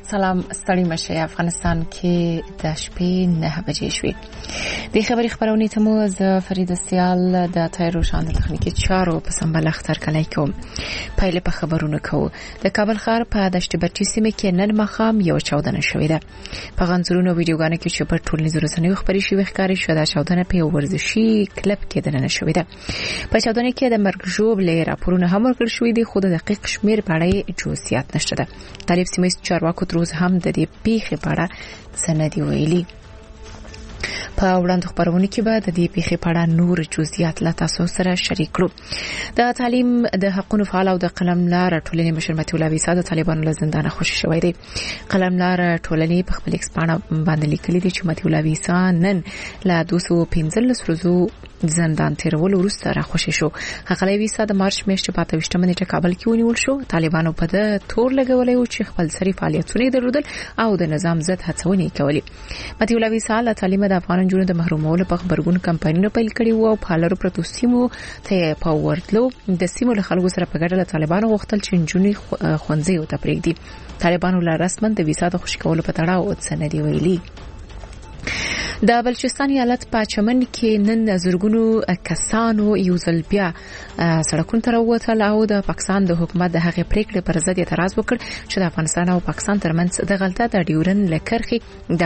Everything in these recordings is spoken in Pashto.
سلام ستړي مشه. افغانستان کې د شپې 9 بجې شوې. د خبري خبرونه ته مو ز فرید سیال د تایرو شان د تخنیکی چارو په سمبل اختر کلای کوم. پایله په خبرونه کو د کابل ښار په دشت برچی سیمه کې نن مخام یو چاودنه شوې ده. په غنځرونو ویډیوګانو کې چې په ټولنیزو رسنیو خبري شوې ښکاري شو د چاودنه په ورزشي کلب کې دننه شوې ده. په چاودنه کې د مرګ ژوبلې راپورونه هم ورکړل شوې دي، خو د دقیق شمیر په اړه جزئیات نشته ده. طالب سیمه چارواکو تروز هم د دې پیښې په اړه څه نه دی ویلي. په وړاندې خبرونه کې به د دې پیښې په اړه نور جزئیات لا تاسو سره شریک کړو. د تعلیم د حقوقو فعال او د قلملار ټولنې مشر متي الله ویسا د طالبانو له زندانه خوشی شوی دی. قلملار ټولنې په خپل ایکسپانه باندې لیکلي دي چې متي الله ویسا نن له 215 ورځو زندان تیرول وروسته را خوشی شو. حقله ویسا د مارچ میاشتې په 28 منېټه کابل کې ونیول شو. طالبانو په د تور لګولې او چې خپل سری فعالیتونه درلودل او د نظام ضد هڅونې کولې. متي الله ویسا له تعلیم د افغان جنونو د محرومولو په خبرګون کمپاینونه پیل کړي وو او په لارو پروتو سیمو ته په ورتلو د سیمو له خلکو سره په ګډه له طالبانو غوښتل چې جنوني خوندزي او تفریق دي. طالبانو له رسمن د ویسا د خوشی کولو په تړاو څه نه دی ویلي. د بلوچستان ایالت په چمن کې نن زرګونو کسانو یو ځل بیا سړکونو ته راووتل او د پاکستان د حکومت د هغې پریکړې پر ضد اعتراض وکړ چې د افغانستان او پاکستان ترمنځ د غلطه د ډیورن لکرخي د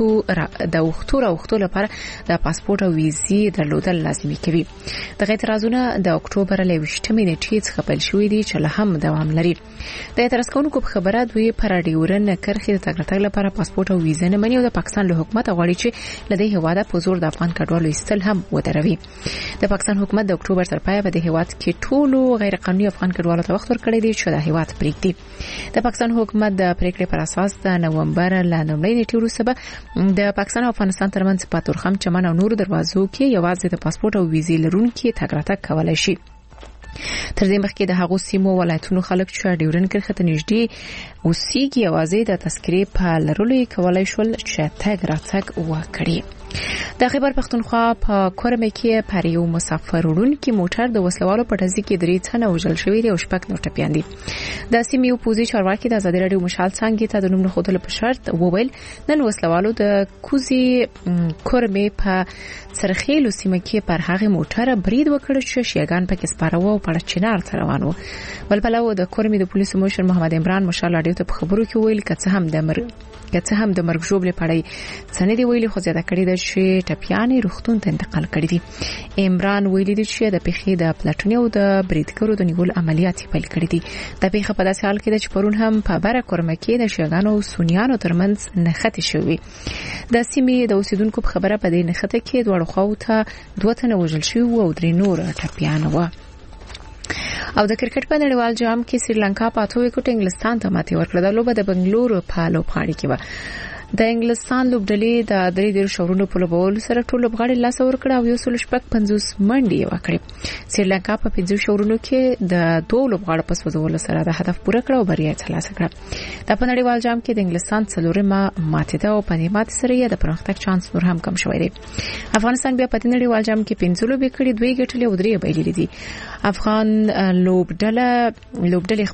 وختو لپاره د پاسپورت او ویزې درلودل لازمي کوي. د اعتراضونه د اکتوبر له 28 نیټې څخه پیل شوې دي چې له هم دوام لري. د اعتراض کوونکو په خبره دوی پر ډیورن لکرخي د تګ راتګ لپاره پاسپورت او ویزه نه مني او د پاکستان له حکومت غواړي چې لدې هواده په زور د افغان کډوالو ایستل هم ودروي. د پاکستان حکومت د اکتوبر تر پایه په دې هواد کې ټولو غیر قانوني افغان کډوالو ته وخت ورکړی دی چې د هواد پریږدي. د پاکستان حکومت د پریکړې پر اساس د نومبر له 9 نیټې وروسته د پاکستان او افغانستان ترمنځ په تورخم چمن او نور دروازو کې یوازې د پاسپورت او ویزې لرونکي تګ راتګ کولای شي. تر دې مخکې د هغو سیمو ولایتونو خلک چې ډیورن کرښې ته نږدې اوسېږي یوازې د تذکرې په لرلو کولای شول چې تګ راتګ وکړي. د خیبر پختونخوا په کورمه کې پر یو مسافر وړونکي موټر د وسلوالو په ډزې کې 3 تنه وژل شوي دي او 6 نور ټپیان دي. د سیمې اپوزي چارواکي د ازادي راډیو مشال څنګه ته د نوم نه خوتل په شرط وویل نن وسلوالو د کوزي کورمه په سرخیلو سیمه کې پر هغه موټر برید وکړ چې شیګان پکې سپارو او په چنار ته روانو. بلبلو د کورمه د پولیسو مشر محمد عمران مشال راډیو ته په خبرو کې ویل کڅه هم د مرګ ژوبلې پړای څنګه دی ویلي خو زیاته کړی د شي ټپیانې روغتون ته انتقال کړی دي. عمران ویلي دی چې د پیښې د پلاټونی او د بریدګرو د نیول عملیات پیل کړی دي. د پیښې په داسې حال کې چې پرون هم په بره کورمه کې د شیګانو او سونیانو ترمنځ نښتې شوې. د سیمې د اوسیدونکو په خبره په دې نښته کې دوه خواو ته 2 تنه وژل شوي او 3 نور ټپیان وو. او د کرکټ په نړیوال جام کې سریلانکا په 8 وکټ انګلستان ته ماتې ورکړه. د لوبه د بنگلورو په لوبغاړي کې و د انګلستان لوبډلې د 3 شورونو په لوبول سره ټول لوبغاړي لاس ورکړه او 150 منډي وکړي. سریلانکا په 5 شورونو کې د 2 لوبغاړو په سوځولو سره د هدف پوره کړ او بریا ترلاسه کړه. د نړیوال جام کې د انګلستان څلورمه ماتې ده او په دې ماتې سره یې د پرمختګ چانس نور هم کم شوی دی. افغانستان بیا په نړیوال جام کې 5 لوبې کړې، 2 ګټلې او 3 بایللې دي. افغان لوبډلې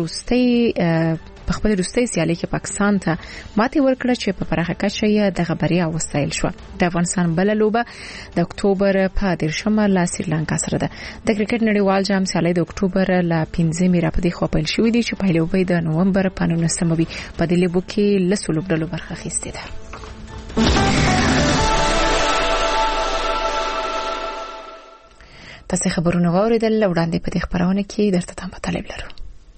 خپل روستي سیالي کې پاکستان ته ماتې ورکړه چې په پراخه کچه یې د خبریا وسایل شو. د افغانستان بل لوبه د اکتوبر په 13 لا سریلانکا سره ده. د کرکټ نړیوال جام سیالي د اکتوبر لا 15 میرا په دې خو پیل شوې دي چې په لوبې د نومبر په 19 په دې لوبو کې لسو لوبډلو برخه اخیستې ده. تاسو خبرونه واوریدل. وړاندې په دې خبرونه کې درته تاسو مطلب لرو.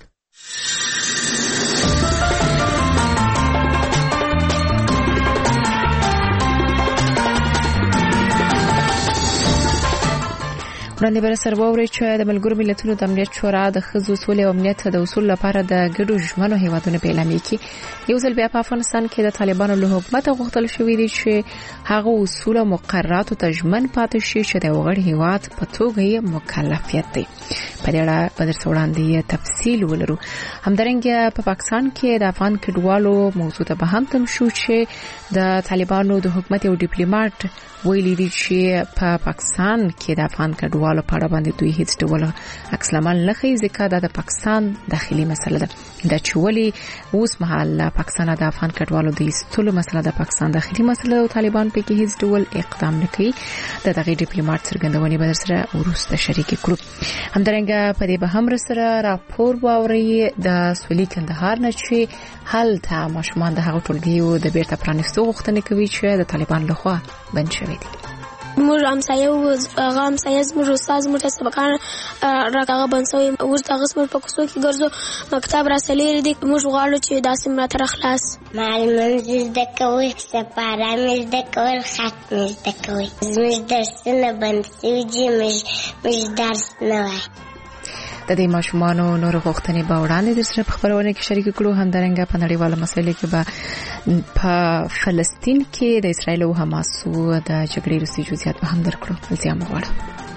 وړاندې بر سره ووري چې د ملګرو ملتونو د امنیت شورا د خزو سولې او امنیت د اصول لپاره د ګډو ژمنو هیوادونو په اعلان کې یو ځل بیا په افغانستان کې د طالبانو له حکومت غوښتل شوې دي چې هغه اصول او مقررات او تجمن پاتې شي چې د وګړي هیواد په توګه یې مکلفیت دی. په دې اړه په درته وړاندې تفصیل ولرو. همدارنګه په پاکستان کې د افغان کډوالو موضوع ته به هم تم شو چې د طالبانو د حکومت یو ډیپلوماټ ویلي دی چې په پاکستان کې د افغان کډوالو په اړه باندې دوی هیڅ ډول عکس العمل نه ښیي ځکه دا د پاکستان داخلي مسله ده. دا چې ولې اوس مهال پاکستان د افغان کډوالو د ایستلو مسله د پاکستان داخلي مسله او طالبان په کې هیڅ ډول اقدام نه کوي د دغه ډیپلوماټ څرګندونې به سره ورسته شریک کړو. همدارنګه په دې به هم سره راپور واوري د سولې کندهار نه چې هلته ماشومان د هغو ټولګیو د بیرته پرانیستو غوښتنې کوي چې د طالبان لخوا بند شوي دي. موږ همسایه زموږ استاد زموږ سبقان راکاغه بنسوي اوس دغه زموږ په کوڅو کې ګرځو مکتب راسلې دي. موږ غواړو چې داسې مراتب خلاص معلمان زده کوي سپاره مې زده کول خط مې زده کوي زموږ درسونه بند شوي دي موږ درس نه وایو. د دې ماشومانو نور غوښتنې به وړاندې د سره په خبرونه کې شریک کړو. همدارنګه په نړیواله مسایلو کې به په فلسطین کې د اسرایل او حماس د جګړې روسي جزئیات به هم درکړو. التیام غواړم.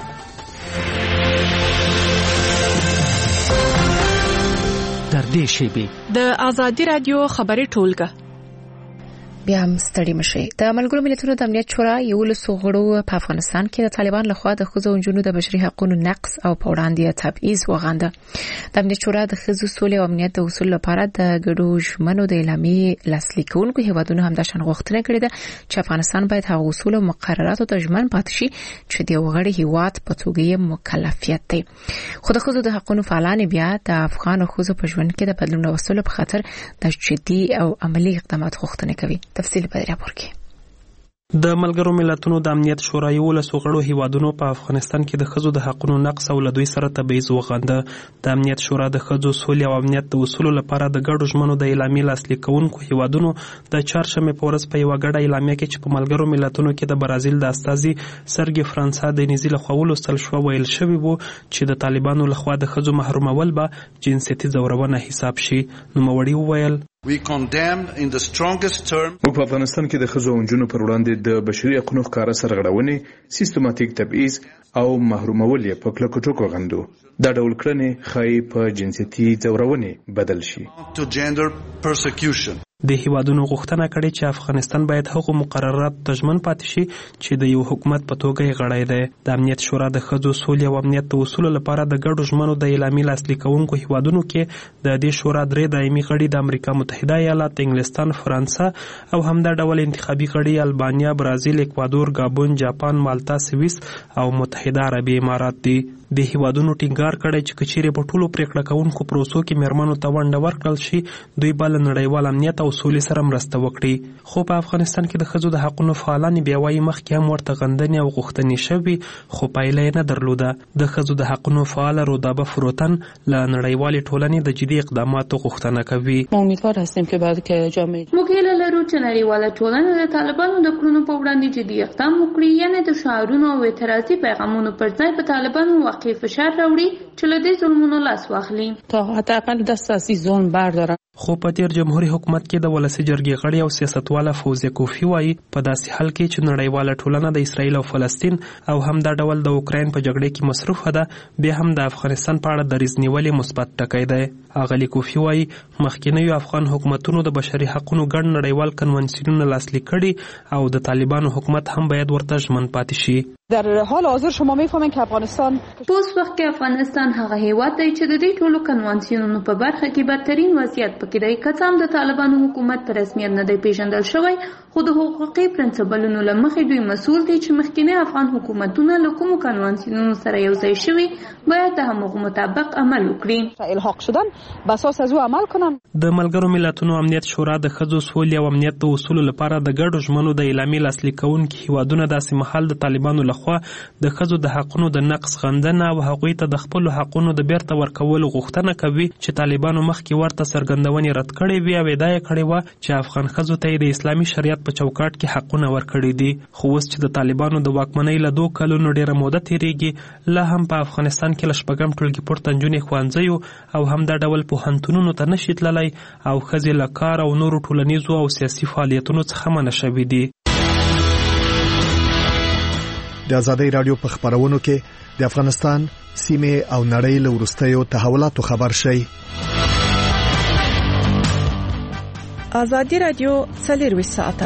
در دې شیبه د آزادي رادیو خبري ټولګه بیا هم ستړي مشي. د ملګرو ملتونو د امنیت شورا یو له غړو په افغانستان کې د طالبان لخوا د ښځو او نجونو د بشري حقوقو نقض او په وړاندې تبعیض وغانده. د امنیت شورا د ښځو سولې او امنیت د اصول لپاره د ګډو ژمنو د اعلامیې لاسلیک کوونکو هیوادونو هم د شان غوښتنه کړې ده چې افغانستان باید هغه اصول او مقرراتو ته ژمن پاتې شي چې د غړي هیواد په توګه یې مکلفیت دی. خو د ښځو د حقوقو فعالان بیا د افغان ښځو په ژوند کې د بدلون راوستلو په خاطر د جدي او عملی اقدامات غوښتنه کوي. تفصیل په راپور کې. د ملګرو ملتونو د امنیت شورا یو له غړو هیوادونو په افغانستان کې د ښځو د حقوقو نقض او له دوی سره تبعیض وغانده. د امنیت شورا د ښځو سولې او امنیت د اصولو لپاره د ګډو ژمنو د اعلامیې لاسلیک کوونکو هیوادونو د چهارشنبه په ورځ په یو غړ اعلامیه کې چې په ملګرو ملتونو کې د برازیل د استازي سرګي فرانسا د نيزي لخوا ولوستل شو ویل شوی وو چې د طالبانو لخوا د ښځو محرومول به جنسيتي ځورونه حساب شي. نو موري وویل We condemned in the strongest term. په افغانستان کې د ښځو او نجونو پر وړاندې د بشري حقوقو ښکاره سرغړونې سیستماتیک تبعیض او محرومول یې په کلکو ټکو غندو. دا ډول کړنې ښایي په جنسيتي ځورونې بدل شي. To gender persecution. د هیوادونو غوښتنه کړې چې افغانستان باید هغو مقررات ته ژمن پاتې شي چې د یو حکومت په توګه یې غړی دی. د امنیت شورا د ښځو سولې او امنیت د اصولو لپاره د ګډو ژمنو د اعلامیې لاسلیک کوونکو هیوادونو کې د دې شورا درې دایمي غړي د امریکا متحده ایالات، انګلستان، فرانسه او همدا ډول انتخابي غړي البانیا، برازیل، اکوادور، گابون، جاپان، مالتا، سویس او متحده عربي امارات دي. د هیوادونو ټینګار کړی چې کچېرې په ټولو پریکړه کوونکو پروسو کې میرمنو ته ونډه ورکړل شي دوی به له نړیوال امنیت او سولې سره مرسته وکړي. خو په افغانستان کې د ښځو د حقوقو فعالان بیا وايي مخکې هم ورته غندنې او غوښتنې شوي خو پایله یې نه درلوده. د ښځو د حقوقو فعال رودابه فروتن له نړیوالې ټولنې د جدي اقداماتو غوښتنه کوي. امیدوار هستیم که بعد که جامعه موږ هیله لرو چې نړیواله ټولنه د طالبانو د کړنو په وړاندې جدي اقدام وکړي، یعنې د شعارونو او اعتراضي پیغامونو پر ځای په طالبانو واقعي فشار راوړي چې له دې ظلمونو لاس واخلي تا حداقل دست از این ظلم بردارن. خو په تیر جمهوریت حکومت کې د ولسی جرګې غړي او سیاستواله فوزیه کوفی وایي په داسې حال کې چې نړیواله ټولنه د اسرایل او فلسطین او هم د ډول د اوکراین په جګړه کې مصروفه ده بیا هم د افغانستان په اړه دریځ نیولې مثبت ټکی دی. اغلی کوفی وایي مخکینیو افغان حکومتونو د بشري حقوقو ګڼ نړیوال کنونسیونونه لاسلیک کړي او د طالبانو حکومت هم باید ورته ژمن پاتې شي. در حال حاضر شما میفهمین که افغانستان اوس وخت کې افغانستان هغه هیواد دی چې د دې ټولو کنونسیونونو په برخه کې بدترین وضعیت پکې دی. که څه هم د طالبانو حکومت په رسمیت نه دی پیژندل شوی خو د حقوقي پرنسپلونو له مخې دوی مسؤل دي چې مخکینی افغان حکومتونه له کومو کنونسیونونو سره یو ځای شوي باید د همغو مطابق عمل وکړي. الحاق شدن بر اساس از او عمل کنن. د ملګرو ملتونو امنیت شورا د ښځو سولې او امنیت د اصولو لپاره د ګډو ژمنو د اعلامیې لاسلیک کوونکي هیوادونه داسې مهال د طالبانو لخوا د ښځو د حقوقو د نقض غندنه او هغوی ته د خپل حقوقو د بیرته ورکولو غوښتنه کوي چې طالبانو مخکې ورته څرګندونې رد کړې وي او ادعا کړې و چې افغان ښځو ته د اسلامي شریعت په چوکاټ کې حقونه ورکړي دي. خو اوس چې د طالبانو د واکمنۍ له 2 کلونو ډیره موده تیریږي لا هم په افغانستان کې له شپږم ټولګي پورته نجونې ښوونځیو او هم د ډول پوهنتونونو ته نشي تللی او ښځې له کار او نورو ټولنیزو او سیاسي فعالیتونو څخه منع شوي دي. د آزادۍ رادیو په خبرونو کې د افغانستان سیمه او نړۍ له وروستیو تحولاتو خبر شي. ازادي رادیو 24 ساعته.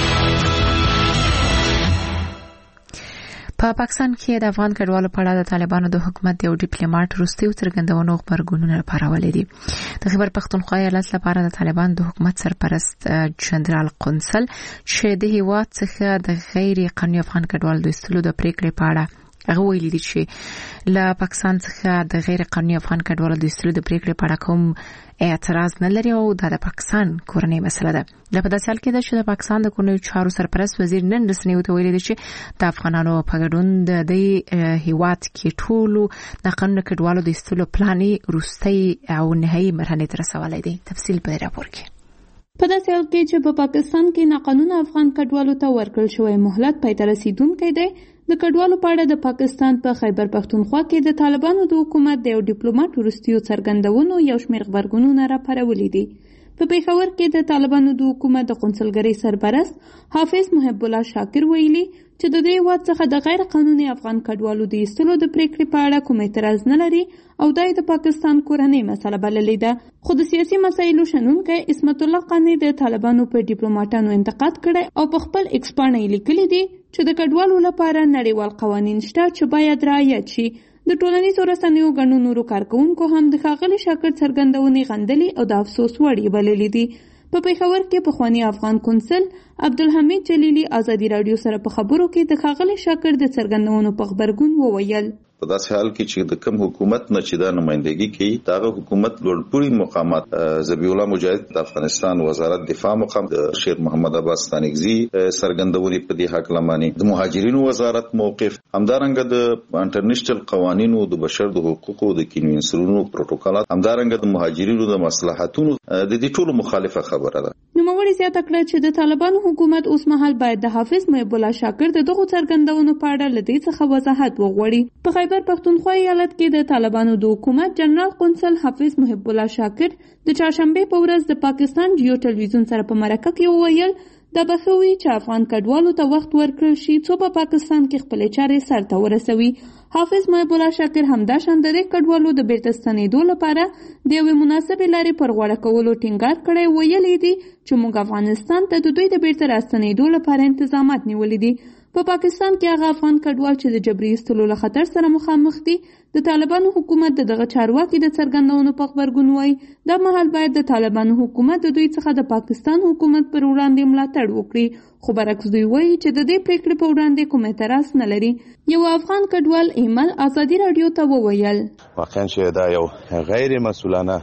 په پاکستان کې د افغان کډوالو په اړه د طالبانو د حکومت یو ډیپلوماټ وروستي څرګندونو خبرګونونه خپرولې دي. د خیبر پختونخوا ایالت لپاره د طالبان د حکومت سرپرست جنرال قونسل چې د هیواد څخه د غیر قانوني افغان کډوالو د ایستلو د پریکړې په اړه هغه ویلي دي چې له پاکستان څخه د غیر قانوني افغان کډوالو د ایستلو د پریکړې په اړه کوم اعتراض نه لري او دا د پاکستان کورنۍ مسله ده. د په داسې حال کې ده چې د پاکستان د کورنیو چارو سرپرست وزیر نن رسنیو ته ویلي دي چې د افغانانو په ګډون د دې هیواد کې ټولو د قانوني کډوالو د ایستلو پلان وروستي او نهایي مرحلې ته رسولی دی. تفصیل په راپور کې. په داسې حال کې چې په پاکستان کې ناقانونه افغان کډوالو ته ورکړل شوی مهلت پای ته رسیدونکی دی، د کډوالو په اړه د پاکستان په خیبر پختونخوا کې د طالبانو د حکومت د یو ډیپلوماټ وروستیو څرګندونو یو شمېر خبرګونونه راپارولي دي. په پیښور کې د طالبانو د حکومت د قونسلګرۍ سرپرست حافظ محب الله شاکر ویلي چې د دې هیواد څخه د غیر قانوني افغان کډوالو د ایستلو د پریکړې په اړه کوم اعتراض نه لري او دا د پاکستان کورنۍ مسله بللې ده. خو د سیاسي مسایلو شنونکی اسمت الله قانی د طالبانو په ډیپلوماټانو انتقاد کړی او په خپل ایکس باندې لیکلي دي چې د کډوالو لپاره نړیوال قوانین شته چې باید رعایت شي. د ټولنیزو رسنیو ګڼو نورو کارکونکو هم د ښاغلي شاکر څرګندونې غندلې او د افسوس وړ یې بللې دي. په پیښور کې پخوانی افغان قونسل عبدالحمید جلیلی ازادي رادیو سره په خبرو کې د ښاغلي شاکر د څرګندونو په خبرګون وویل په داسې حال کې چې د کوم حکومت نه چې دا نمائندګي کوي داغه حکومت لوړپوړي مقامات ذبیح الله مجاهد د افغانستان وزارت دفاع مقام د شیر محمد عباس ستانکزي سرګندونې په دې حق لماني د مهاجرینو وزارت موقف همدارنګه د انټرنیشنل قوانینو د بشر د حقوقو د کنوینسیونونو پروتوکولات همدارنګه د مهاجرینو د مصلحتونو د دې ټولو مخالفه خبره ده. نوموړي زیاته کړه چې د طالبانو حکومت اوس مهال باید د حافظ محب الله شاکر دغه څرګندونو په اړه لدې څخه وضاحت وغوړي. په خیبر پختونخوا ایالت کې د طالبانو د حکومت جنرال قونسل حافظ محب الله شاکر د چهارشنبه په ورځ د پاکستان جیو ټلویزیون سره په مرکه کې وویل دا بخوي چې افغان کډوالو ته وخت ورکړل شي څو په پاکستان کې خپل چارې سرته ورسوي. حافظ محب الله شاکر همدا شان د کډوالو د بیرته ستنېدو لپاره د یوې مناسبې لارې پر غوړه کولو ټینګار کړی. ویلي دي چې موږ افغانستان ته د دوی د بیرته راستنېدو لپاره انتظامات نیولي دي. په پاکستان کې هغه افغان کډوال چې د جبري ایستلو له خطر سره مخامخ دي د طالبانو حکومت دغه چارواکي د څرګندونو په خبرګون وایي دا مهال باید د طالبانو حکومت د دوی څخه د پاکستان حکومت پر وړاندې ملاتړ وکړي. خو برعکس دوی وایي چې د دې پریکړې په وړاندې کوم اعتراض نه لري. یو افغان کډوال ایمل ازادي رادیو ته وویل واقعا چې دا یو غیر مسؤلانه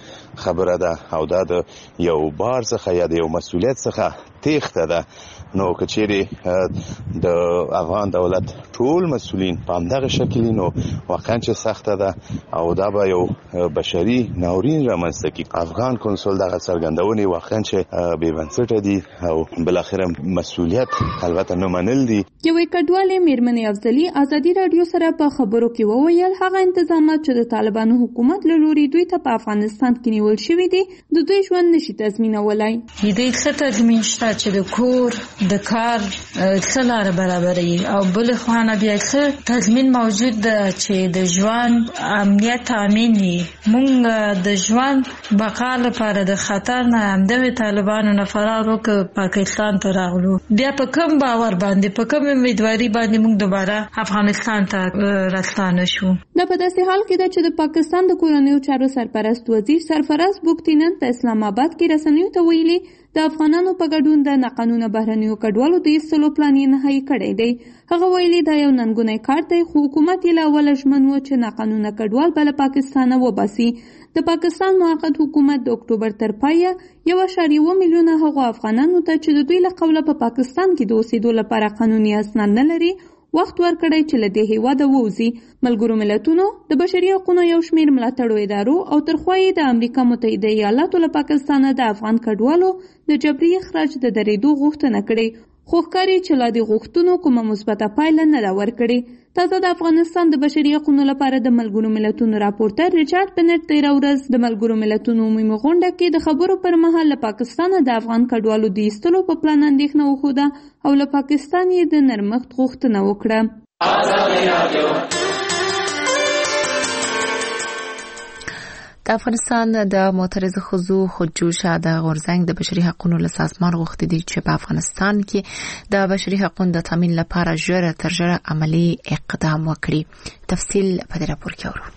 خبره ده او دا د یو بار څخه یا د یو مسؤلیت څخه تېښته ده. نو کچېرې د افغان دولت ټول مسؤلین په همدغه شکل نو واقعا چې سخته ده او دا به یو بشري ناورین رامنځته کړي. افغان کنسول دغه څرګندونې واقعا چې بې بنسټه دي او بالاخره مسؤلیت البته نه منل دي. یوې کډوالې میرمنې افضلي ازادي رادیو سره په خبرو کې وویل هغه انتظامات چې د طالبانو حکومت له لوري دوی ته په افغانستان کې نیول شوي دي د دوی ژوند نشي تضمینولای. دې څه تضمین شته چې د کور د کار څه لاره برابرې او بل خوانه بیا څه تضمین موجود ده چې د ژوند امنیت تامین وي. مونږ د ژوند بقا لپاره د خطر نه همدغه طالبانو نه فرار وکړ پاکستان ته راغلو. بیا په کوم باور باندې په کوم امیدواري باندې مونږ دوباره افغانستان ته راستانه شو. دا په داسې حال کې ده چې د پاکستان د کورنیو چارو سرپرست وزیر سرفراز بوکتی نن په اسلام آباد کې رسنیو ته ویلي د افغانانو په ګډون د ناقانونه بهرنیو کډوالو د ایستلو پلان یې نهایي کړی دی. هغه ویلي دا یو ننګونی کار دی خو حکومت یې له اوله ژمن و چې ناقانونه کډوال به له پاکستانه وباسي. د پاکستان موقت حکومت د اکتوبر تر پایه 1.7 میلیونه هغو افغانانو ته چې د دوی له قوله په پاکستان کې د اوسېدو لپاره قانوني اسناد نه لري وخت ورکړی چې له دې هیواده ووځي. ملګرو ملتونو د بشري حقوقو یو شمېر ملاتړو ادارو او تر خوا یې د امریکا متحده ایالاتو له پاکستانه د افغان کډوالو د جبري اخراج د درېدو غوښتنه کړې خو ښکاري چې لا د غوښتنو کومه مثبته پایله نه ده ورکړې. تازه د افغانستان د بشري حقوقو لپاره د ملګرو ملتونو راپورټر ریچارډ بنټ تېره ورځ د ملګرو ملتونو عمومي غونډه کې د خبرو پر مهال له پاکستانه د افغان کډوالو د ایستلو په پلان اندېښنه وښوده او له پاکستان یې د نرمښت غوښتنه وکړه. د افغانستان د معترض ښځو خودجوشه د غورځنګ د بشري حقوقو له سازمان غوښتي دي چې په افغانستان کې د بشري حقوقو د تامین لپاره ژر تر ژره عملی اقدام وکړي. تفصیل په دې راپور کې اورو.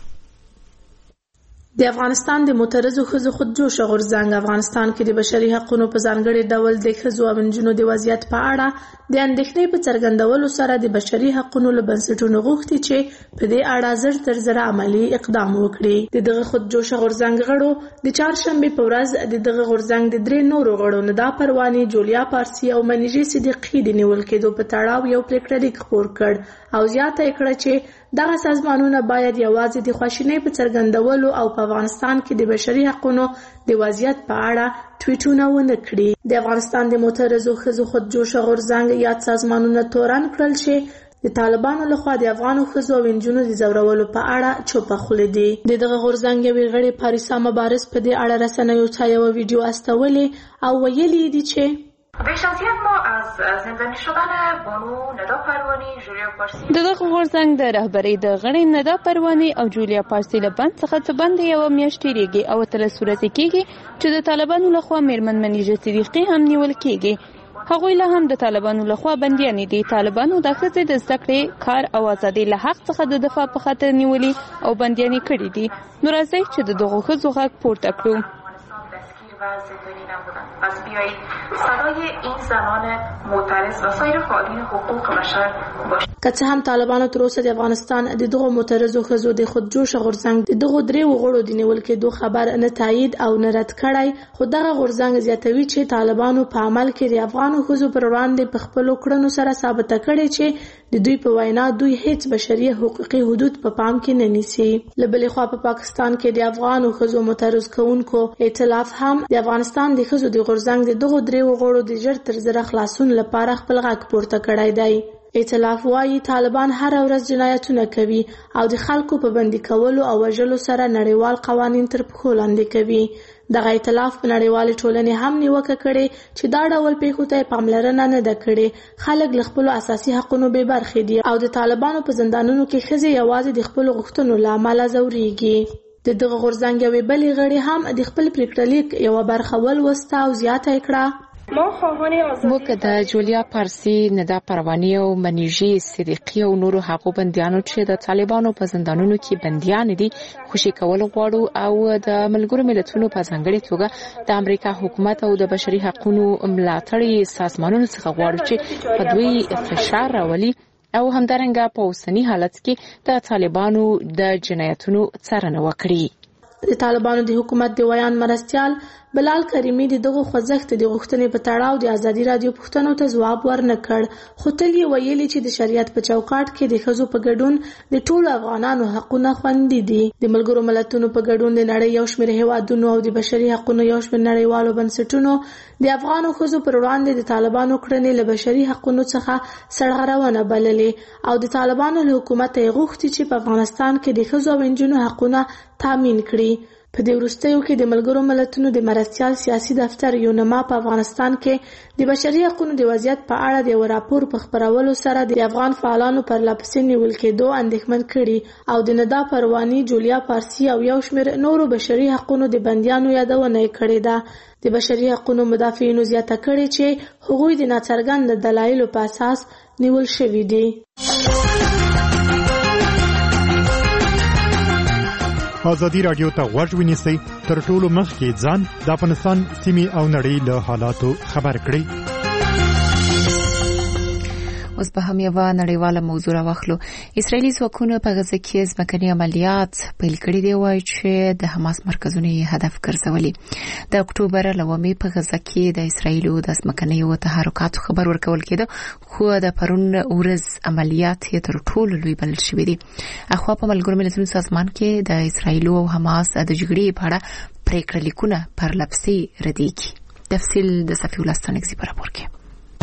د افغانستان د معترض ښځو خودجوشه غورځنګ افغانستان کې د بشري حقوقو په ځانګړي ډول د ښځو او نجونو د وضعیت په اړه د اندېښنې په څرګندولو سره د بشري حقوقو له بنسټونو غوښتي چې په دې اړه زر تر زر عملی اقدام وکړي. د دغه خودجوشه غورځنګ غړو د چهارشنبه په ورځ د دغه غورځنګ د درې نورو غړو ندا پرواني، جولیا پارسی او منیژې صدیقی د نیول کېدو په تړاو یو پریکړه لیک خپور کړ او زیاته کړه چې دغه سازمانونه باید یوازې د خواشینۍ په څرګندولو او په افغانستان کې د بشري حقوقو د وضعیت په اړه ټویټونه ونه کړي. د افغانستان د معترضو ښځو خودجوشه غورځنګ یاد سازمانونه تورن کړل چې د طالبانو لخوا د افغانو ښځو او نجونو د ځورولو په اړه چوپه خوله دي. دغه غورځنګ یوې غړي پاریسا مبارز په دې اړه رسنیو ته یو ویډیو استولې او ویلي دي چې دغه غورځنګ د رهبرۍ د غړي ندا پرواني او جولیا پارسی له بند څخه څه بند یو میاشت تیریږي او تر صورت کېږي چې د طالبانو لخوا میرمن منیژه صدیقی هم نیول کېږي. هغوی له هم د طالبانو لخوا بندیانې دي. طالبانو د ښځې د زده کړې، کار او ازادۍ له حق څخه د دفاع په خاطر نیولي او بندیانې کړي دي. نو راځئ چې د دغو ښځو غږ پورته کړو. پس بیایید صدای این زنان معترض و سایر فعالین حقوق بشر باشد. که څه هم طالبانو تر اوسه د افغانستان د دغو معترضو ښځو د خودجوشه غورځنګ د دغو درې غړو د نیول کېدو خبر نه تایید او نه رد کړی، خو دغه غورځنګ زیاتوي چې طالبانو په عمل کې د افغانو ښځو پر وړاندې په خپلو کړنو سره ثابته کړې چې د دوی په وینا دوی هیڅ بشري حقوقي حدود په پام کې نه نیسي. له بلې خوا په پاکستان کې د افغانو ښځو معترض کوونکو ائتلاف هم د افغانستان د ښځو د غورځنګ د دغو درې غړو د ژر تر ژره خلاصون لپاره خپل غږ پورته کړی دی. ائتلاف وايي طالبان هر ورځ جنایتونه کوي او د خلکو په بندي کولو او وژلو سره نړیوال قوانین تر پښو لاندې کوي. دغه ائتلاف په نړیوالې ټولنې هم نیوکه کړې چې دا ډول پیښو ته پاملرنه نه ده کړې. خلک له خپلو اساسي حقونو بې برخې دي او د طالبانو په زندانونو کې ښځې یوازې د خپلو غوښتنو له امله ځورېږي. د دغه غورځنګ یوې بلې غړي هم د خپل پریکړه لیک یوه برخه ولوسته او زیاته کړه: موږ د جولیا پارسی، ندا پرواني او منیژې صدیقی او نورو هغو بندیانو چې د طالبانو په زندانونو کې بندیان دي خوشي کول غواړو او د ملګرو ملتونو په ځانګړي توګه د امریکا حکومت او د بشري حقوقو ملاتړي سازمانونو څخه غواړو چې په دوی فشار راولي او همدارنګه په اوسني حالت کې د طالبانو د جنایتونو څارنه وکړي. د طالبانو د حکومت د ویان مرستيال بلال کریمی د دغه خوځښت د غوښتنې په تړاو د ازادي رادیو پوښتنو ته ځواب ورنکړ، خو تل یې ویلي چې د شریعت په چوکاټ کې د ښځو په ګډون د ټولو افغانانو حقونه خوندي دي. د ملګرو ملتونو په ګډون د نړۍ یو شمېر هیوادونو او د بشري حقوقو یو شمېر نړیوالو بنسټونو د افغانو ښځو پر وړاندې د طالبانو کړنې له بشري حقوقو څخه سرغړونه بللې او د طالبانو له حکومت یې غوښتي چې په افغانستان کې د ښځو او نجونو حقونه تامین کړي. په دې وروستیو کې د ملګرو ملتونو د مرستيال سیاسي دفتر یونما په افغانستان کې د بشري حقوقو د وضعیت په اړه د یو راپور په خپرولو سره د افغان فعالانو پر لاپسې نیول کېدو اندېښمن کړي او د ندا پرواني، جولیا پارسی او یو شمېر نورو بشري حقوقو د بندیانو یادونه یې کړې ده. د بشري حقوقو مدافعینو زیاته کړې چې هغوی د ناڅرګند دلایلو په اساس نیول شوي دي. ازادي رادیو ته غوږ ونیسئ، تر ټولو مخکې ځان د افغانستان سیمې او نړۍ له حالاتو خبر کړئ. اوس به هم یو نړیواله موضوع راوخلو. اسرائیلي ځواکونه په غزه کې ځمکني عملیات پیل کړي دي، وایي چې د حماس مرکزونه یې هدف ګرځولي. د اکتوبر لومې په غزه کې د اسرائیلو د ځمکنیو تحرکاتو خبر ورکول کېده، خو د پرون ورځ عملیات یې تر ټولو لوی بلل شوي دي. اخوا په ملګرو ملتونو سازمان کې د اسرائیلو او حماس د جګړې په اړه پریکړه لیکونه پرلپسې ردیږي. تفصیل د صفی الله ستانکزي په راپور کې.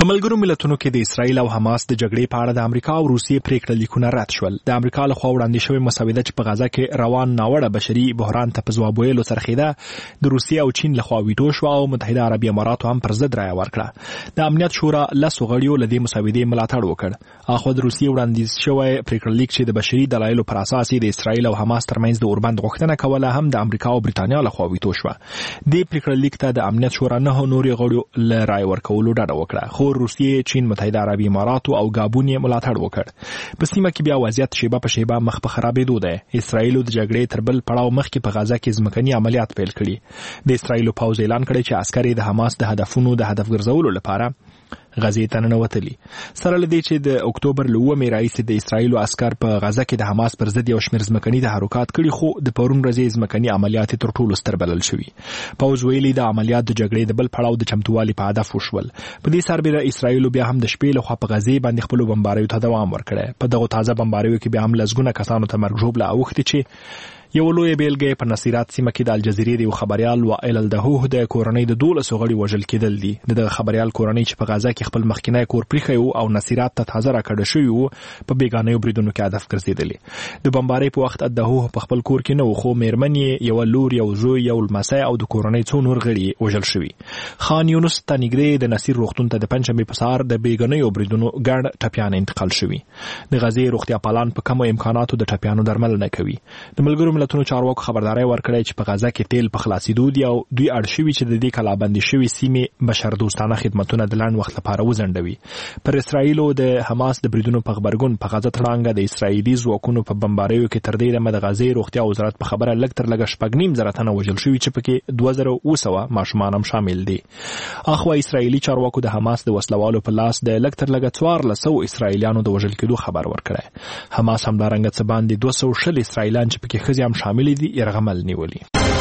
په ملګرو ملتونو کې د اسرایل او حماس د جګړې په اړه د امریکا او روسیې پریکړه لیکونه رد شول. د امریکا لخوا وړاندې شوی مسوده چې په غزه کې روان ناوړه بشري بحران ته په ځواب ویلو سرخېده د روسیې او چین لخوا ویټو شو او متحده عربي امارات هم پر ضد رایه ورکړه. د امنیت شورا لسو غړیو له دې مسودې ملاتړ وکړ. اخو د روسیې وړاندیز شوی پریکړه لیک چې د بشري دلایلو پر اساس د اسرایل او حماس ترمنځ د اوربند غوښتنه کوله هم د امریکا او برېټانیا لخوا ویټو شو. د پریکړه لیک ته د امنیت شورا نه نوري غړیو له رایه ورکولو ډډه وکړه. خو روسیې، چین، متحده عربي امارات او غابون یې ملاتړ وکړ. په سیمه کې بیا وضعیت شیبه په شیبه مخ په خرابېدو دی. اسرایل د جګړې تر بل پړاو مخکې په غزه کې ځمکني عملیات پیل کړي. د اسرایل پوځ اعلان کړی چې عسکر د حماس د هدفونو د هدف ګرځولو لپاره غزې ته ننوتلي. سره له دې چې د اکتوبر له 9 راهیسې د اسرایل عسکر په غزه کې د حماس پر ضد یو شمېر ځمکني تحرکات کړي، خو د پرون ورځې ځمکني عملیات تر ټولو ستر بلل شوي. پوځ ویلي د عملیات د جګړې د بل پړاو د چمتووالي په هدف وشول. په دې سربېره اسرایل بیا هم د شپې لخوا په غزې باندې خپل بمباریو ته دوام ورکړی. په دغه تازه بمباریو کې بیا هم لسګونه کسانو ته مرګ ژوبله اوښتې چې یو لوی بیلګه په نصیرات سیمه کې د الجزیرې د خبريال وائل الدهوه د کورنۍ د 12 غړي وژل کېدل دي. د خبريال کورنۍ چې په غزه کې خپل مخکینی کور پریخي او نصیرات ته تازه راکړل شوی وو په بیگانه بریدونو کې هدف ګرځیدلې. د بمبارۍ په وخت الدهوه په خپل کور کې نه و، خو میرمنې یو لور، یو زوی، یو لمسی او د کورنۍ څو نور غړي وژل شوی. خان یونس ته نږدې د نصیر روغتون ته د پنځمې په سهار د بیگانه بریدونو ګڼ ټپیان انتقال شوی. د غزې روغتیا پالان په کمو امکاناتو د ټپیانو درملنه کوي. د ملګرو ملتونو چارواکو خبرداري ورکړی چې په غزه کې تیل په خلاصېدو دي او دوی اړ شوي چې د دې کلابندي شوي سیمې بشردوستانه خدمتونه د لنډ وخت لپاره وځنډوي. پر اسرایل او د حماس د بریدونو په خبرګون په غزه تړانګه د اسرایلي ځواکونو په بمباریو کې تر دې دمه د غزې روغتیا وزارت په خبره لږ تر لږه 9.5 تنه وژل شوي چې پکې 2200 ماشومان هم شامل دي. اخو اسرایلي چارواکو د حماس د وسلوالو په لاس د لږ تر لږه 1400 اسرایلیانو د وژل کېدو خبر ورکړی. حماس هم دارنګه څه باندې 200 اسرایلیان چې پکې ښځې هم شامل دي یرغمل نیولي.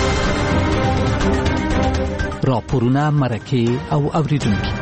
راپورونه، مرکې او اوریدونکي.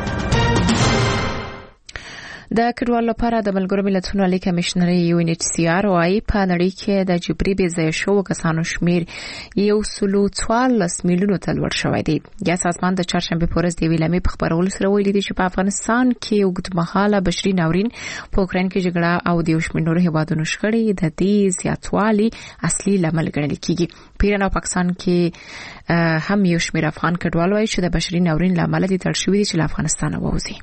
د کډوالو لپاره د ملګرو ملتونو عالی کمشنر UNHCR وايي په نړۍ کې د جبري بې ځایه شوو کسانو شمیر 114 میلیونو ته لوړ شوی دی. یا سازمان د چهارشنبه په ورځ د ویلامې په خبرولو سره ویلي دی چې په افغانستان کې اوږدمهاله بشري ناورین، په اوکراین کې جګړه او د یو شمېر نورو هیوادونو شخړې د دې زیاتوالي اصلي لامل ګڼل کیږي. په ایران او پاکستان کې هم یو شمېر افغان کډوال وايي چې د بشري ناورین لامل دي تړل شوي دي چې له افغانستان ووځي.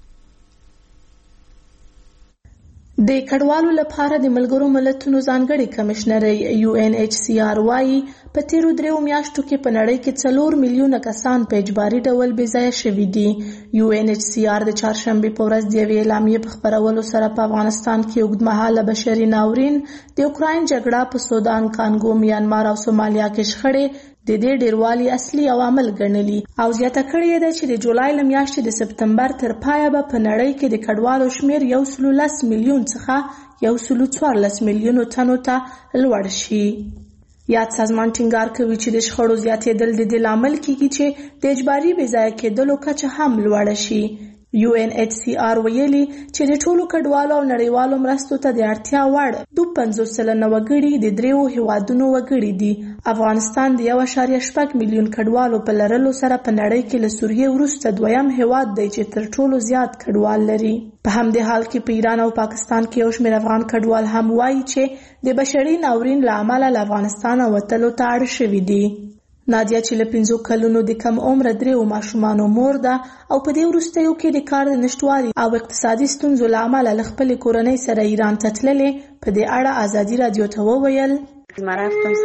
د کډوالو لپاره د ملګرو ملتونو ځانګړي کمشنر UNHCR وايي په تیرو 3 میاشتو کې په نړۍ کې 4 میلیونه کسان په اجباري ډول بې ځایه شوي دي. UNHCR د چهارشنبې په ورځ د یوې اعلامیې په خبرولو سره په افغانستان کې اوږدمهاله بشري ناورین، د اوکراین جګړه، په سودان، کانګو، میانمار او سومالیا کې شخړې د دې ډیروالي اصلي عوامل ګڼلي او زیاته کړې ده چې د جولای له میاشتې د سپتمبر تر پایه به په نړۍ کې د کډوالو شمیر 110 میلیون څخه 114 میلیونو تنو ته لوړ شي. یاد سازمان ټینګار کوي چې د شخړو زیاتېدل د دې لامل کیږي چې د اجباري بې ځایه کېدلو کچه هم لوړه شي. UNHCR ویلي چې د ټولو کډوالو او نړیوالو مرستو ته د اړتیا وړ 50% وګړي د 3 هیوادونو وګړي دي. افغانستان د 1.8 میلیون کډوالو په لرلو سره په نړۍ کې له سوریې وروسته دویم هیواد دی چې تر ټولو زیات کډوال لري. په همدې حال کې په ایران او پاکستان کې یو شمېر افغان کډوال هم وایي چې د بشري ناورین له امله له افغانستانه وتلو ته اړ شوي دي. نادیا چې له 5 کلونو د کم عمره 3 ماشومانو مور ده او په دې وروستیو کې د کار د نشټوالي او اقتصادي ستونزو له امله له خپلې کورنۍ سره ایران ته تللې. په دې اړه ازادي رادیو ته وویل زه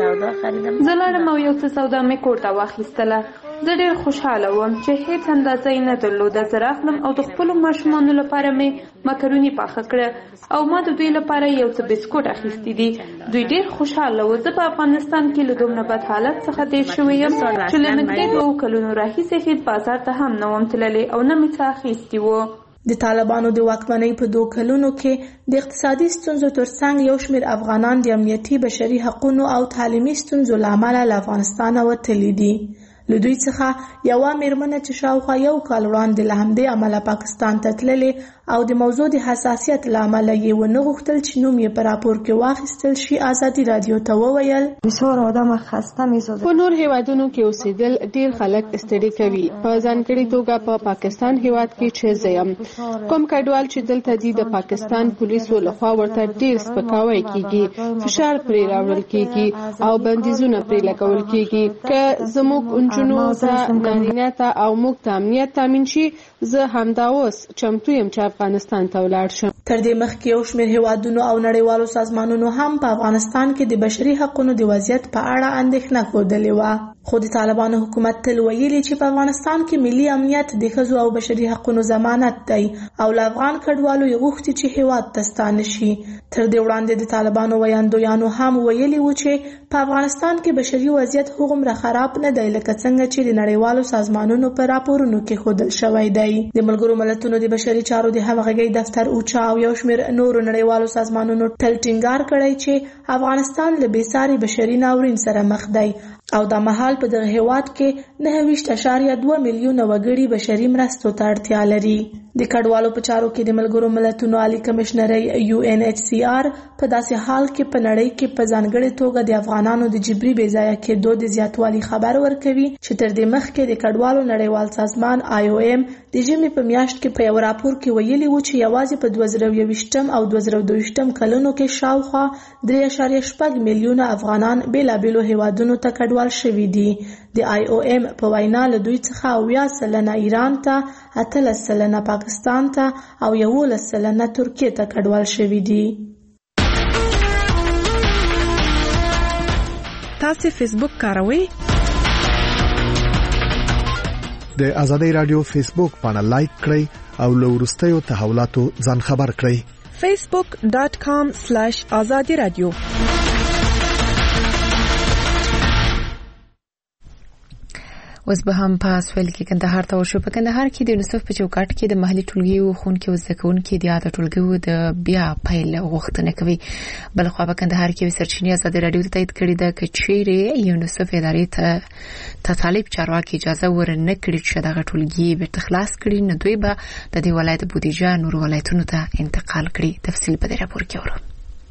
لاړم او یو څه سودا مې کور ته واخیستله. زه ډېر خوشحاله وم چې هیڅ اندازه یې نه درلوده. زه راغلم او د خپلو ماشومانو لپاره مې مکروني پاخه کړه او ما د دوی لپاره یو څه بسکوټ اخیستي دي. دوی ډېر خوشحاله وو. زه په افغانستان کې له دومره بد حالت څخه تېر شوی یم چې له نږدې 2 کلونو راهیسې هیڅ بازار ته هم نه وم تللی او نه مې څه اخیستي وو. د طالبانو د واکمنۍ په 2 کلونو کې د اقتصادي ستونزو ترڅنګ یو شمېر افغانان د امنیتي بشري حقوقو او تعلیمي ستونزو له امله له افغانستانه وتلي دي. له دوی څخه یوه میرمنه چې شاوخوا 1 کال وړاندې له همدې امله پاکستان ته تللې او د موضوع د حساسیت لامل یې ونه غوښتل چې نوم یې په راپور کې واخیستل شي. ازادي رادیو ته وویل په نور هیوادونو کې اوسېدل ډیر خلک ستړي کوي، په ځانګړي توګه په پاکستان هیواد کې چې زه یم. کوم کډوال چې دلته دي د پاکستان پولیسو لخوا ورته ډیر سپکاوی کیږي، فشار پرې راوړل کیږي او بندیزونه پرې لګول کیږي. که زموږ انجونو ته نارینه ته او موږ ته امنیت تامین شي، زه همدا اوس چمتو یم چې افغانستان ته ولاړ شم. تر دې مخکې یو شمېر هیوادونو او نړیوالو سازمانونو هم په افغانستان کې د بشري حقوقو د وضعیت په اړه اندېښنه ښودلې وه. خو د طالبانو حکومت تل ویلي چې په افغانستان کې ملي امنیت د ښځو او بشري حقوقو ضمانت دی او له افغان کډوالو یې غوښتي چې هیواد ته ستانه شي. تر دې وړاندې د طالبانو ویاندویانو هم ویلي و چې په افغانستان کې بشري وضعیت هغومره خراب نه دی لکه څنګه چې د نړیوالو سازمانونو په راپورونو کې ښودل شوی دی. د ملګرو ملتونو د بشري چارو د همغږۍ دفتر اوچا او یو شمېر نورو نړیوالو سازمانونو تل ټینګار کړی چې افغانستان له بېساري بشري ناورین سره مخ دی او دا مهال په دغه هیواد کې 9.2 میلیونه وګړي بشري مرستو ته اړتیا لري. د کډوالو په چارو کې د ملګرو ملتونو عالی کمشنرۍ UNHCR په داسې حال کې په نړۍ کې په ځانګړې توګه د افغانانو د جبري بې ځایه کېدو د زیاتوالي خبر ورکوي چې تر دې مخکې د کډوالو نړیوال سازمان IOM د ژمي په میاشت کې په یو راپور کې ویلي و چې یوازې په 2021 او 2022 کلونو کې شاوخوا 3.8 میلیونه افغانان بېلابېلو هیوادونو ته کډوال شوي دي. د IOM په وینا له دوی څخه 80% ایران ته، 18% پاکستان ته او 11% ترکیه ته کډوال شوي دي. تاسو فیسبوک کاروئ؟ د ازادي رادیو فیسبوک باندې لایک کړئ او له وروستیو تحولاتو ځان خبر کړئ. facebook.com/azadi radio. اوس به هم په سویل کې کندهار ته ورشو. په کندهار کې د یونیسف په چوکاټ کې د محلي ټولګیو ښوونکي او زده کوونکي د یاد ټولګیو د بیا پیل غوښتنه کوي. بلخوا په کندهار کې سرچینې ازادي رادیو ته تایید کړې ده چې چیرې یونیسف ادارې ته طالب چارواکي اجازه ورنه کړې چې دغه ټولګي بیرته خلاص کړي، نو دوی به د دې ولایت بودیجه نور ولایتونو ته انتقال کړي. تفصیل په دې راپور کې اورو.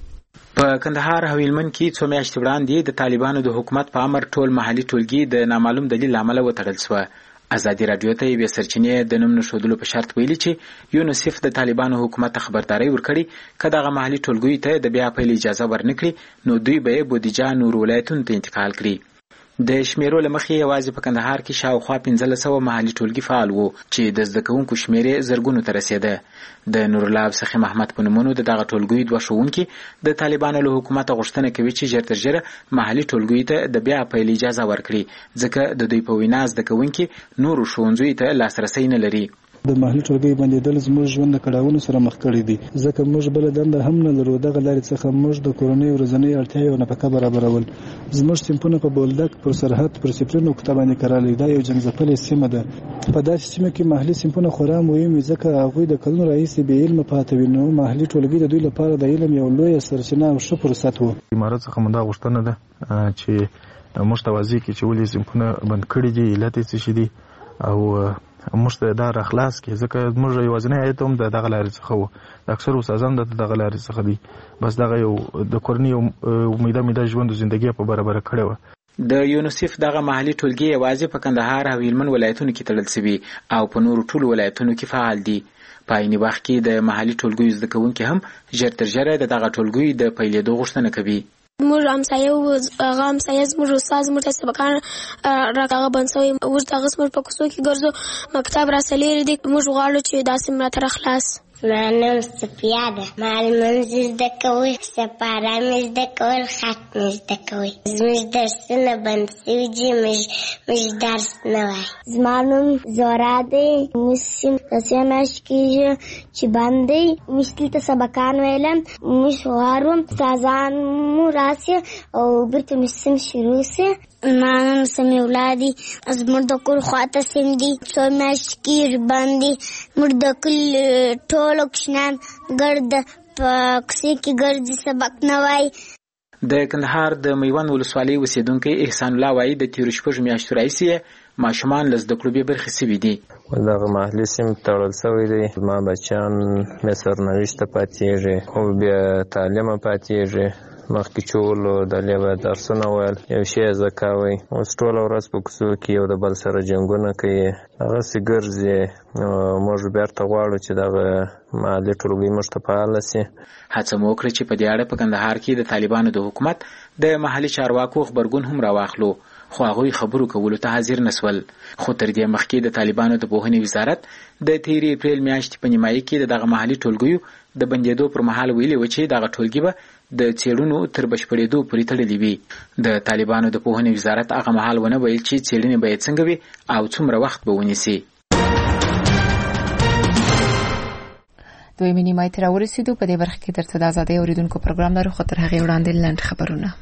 په کندهار او هلمند کې څو میاشتې وړاندې د طالبانو د حکومت په امر ټول محلي ټولګي د نامعلوم دلیل عمله وتړل شوه. ازادي رادیو ته یې سرچینې د نوم نښودلو په شرط ویلي چې یونیسف د طالبانو حکومت خبرداري ورکړي که دغه محلي ټولګیو ته د بیا پیل اجازه ورنکړي نو دوی به بودیجه نور ولایتونو ته انتقال کړي. د شمیرو لمخې یوازې په کندهار کې شاوخوا 1500 محلي ټولګي فعال وو چې د زده کوونکو شمیرې زرګونو ته رسیده. د نور الله سخی محمد په نومونو د دغه ټولګي دوه ښوونکي د طالبانو له حکومت غوښتنه کوي چې ژر تر ژره محلي ټولګي ته د بیا پیل اجازه ورکړي ځکه د دوی په وینا زده کوونکي نورو ښوونځیو ته لاسرسی نه لري. د محلي ټولګي بندیدل زموږ ژوند د کړاوونو سره مخ کړی دي ځکه موږ بل دنده هم نه لرو. دغه لارې څخه موږ د کورنۍ ورځنۍ اړتیاوې او نفقه برابرول. زموږ صنفونه په بولدک پر سرحد پر سپرینو کتابانې کرالې دا یو جنګځپلې سیمه ده. په داسې سیمه کې محلي صنفونه خورا مهم وي ځکه هغوی د کلونو راهیسې بې علمه پاتې وي. نو محلي ټولګي د دوی لپاره د علم یو لویه سرچینه او ښه فرصت و. امارات څخه موږ دا غوښتنه ده چې موږ ته واضح کړي چې ولې صنفونه بند کړي دي، علت یې څه شي دي او موږ ته دا راخلاص کړي ځکه موږ یوازینی عاید هم د دغه لارې څخه و. د اکثرو استادان د دغه لارې څخه دي. بس دغه یو د کورنۍ امیده ژوند او زندګي په برابر کړې وه. د یونیسف دغه محلي ټولګي یوازې په کندهار او هلمند ولایتونو کې تړل شوي او په نورو ټولو ولایتونو کې فعال دي. په عیني وخت کې د محلي ټولګیو زده کوونکي هم ژر تر ژره د دغه ټولګیو د پیلېدو غوښتنه کوي. موږ همسایه هغه همسایه زموږ استاد زموږ ته سبقان راکاغه بند شوی. اوس دغه زموږ په کوڅو کې ګرځو، مکتب راسه لرې دی. موږ غواړو چې داسې ملاتړ خلاص. زما نوم صفیه ده. ما لمونځ زده کوئ، سپاره مې زده کول، خط مې زده کوئ. زموږ درسونه بند شوي دي، موږ درس نه وایي. زما نوم زورا دی. موږ داسې میاشت کېږي چې بند دی. موږ دلته سبقان ویلم. موږ غواړو استادان مو راسي او بیرته موږ سم شروع سي. ما نوم سمیع الله دی. زموږ د کور خواته سیم دي. څو میاشتې کېږي بند دی. موږ د کلي ټولو کوچنیان ګرد په کوڅې کې ګرځي، سبق نه وایي. د کندهار د میوند ولسوالۍ اوسیدونکی احسان الله وایي د تېرو 6 میاشتو راهیسې ماشومان له زده کړو بې برخې سوي دي. دغه محلي سیم تړل شوی دی. زما بچیان مې سرنوشته پاتېږي او بیا تعلیمه پاتېږي. مخکې چې ولو دلې به درسونه ویل یو شی زده کوئ، اوس ټوله ورځ په کوڅو کې یو د بل سره جنګونه کوي، هغسې ګرځي. موږ بیرته غواړو چې دغه محلي ټولګۍ موږ ته فعاله سي. هڅه مو وکړه چې په دې اړه په کندهار کې د طالبانو د حکومت د محلي چارواکو خبرګون هم راواخلو، خو هغوی خبرو کولو ته حاضر نسول. خو تر دې مخکې د طالبانو د پوهنې وزارت د تیرې اپریل میاشتې په نیمایي کې دغه محلي ټولګیو د بندېدو پر مهال ویلي و چې دغه ټولګي به د څېړنو تر بشپړېدو پورې تړلې وي. د طالبانو د پوهنې وزارت هغه مهال ونه ویل چې څېړنې باید څنګه وي او څومره وخت به ونیسي. دویمې نیمایي ته راورسېدو. په دې برخه کې درته د ازادۍ اورېدونکو پروګرام لرو، خو تر هغې وړاندې لنډ خبرونه.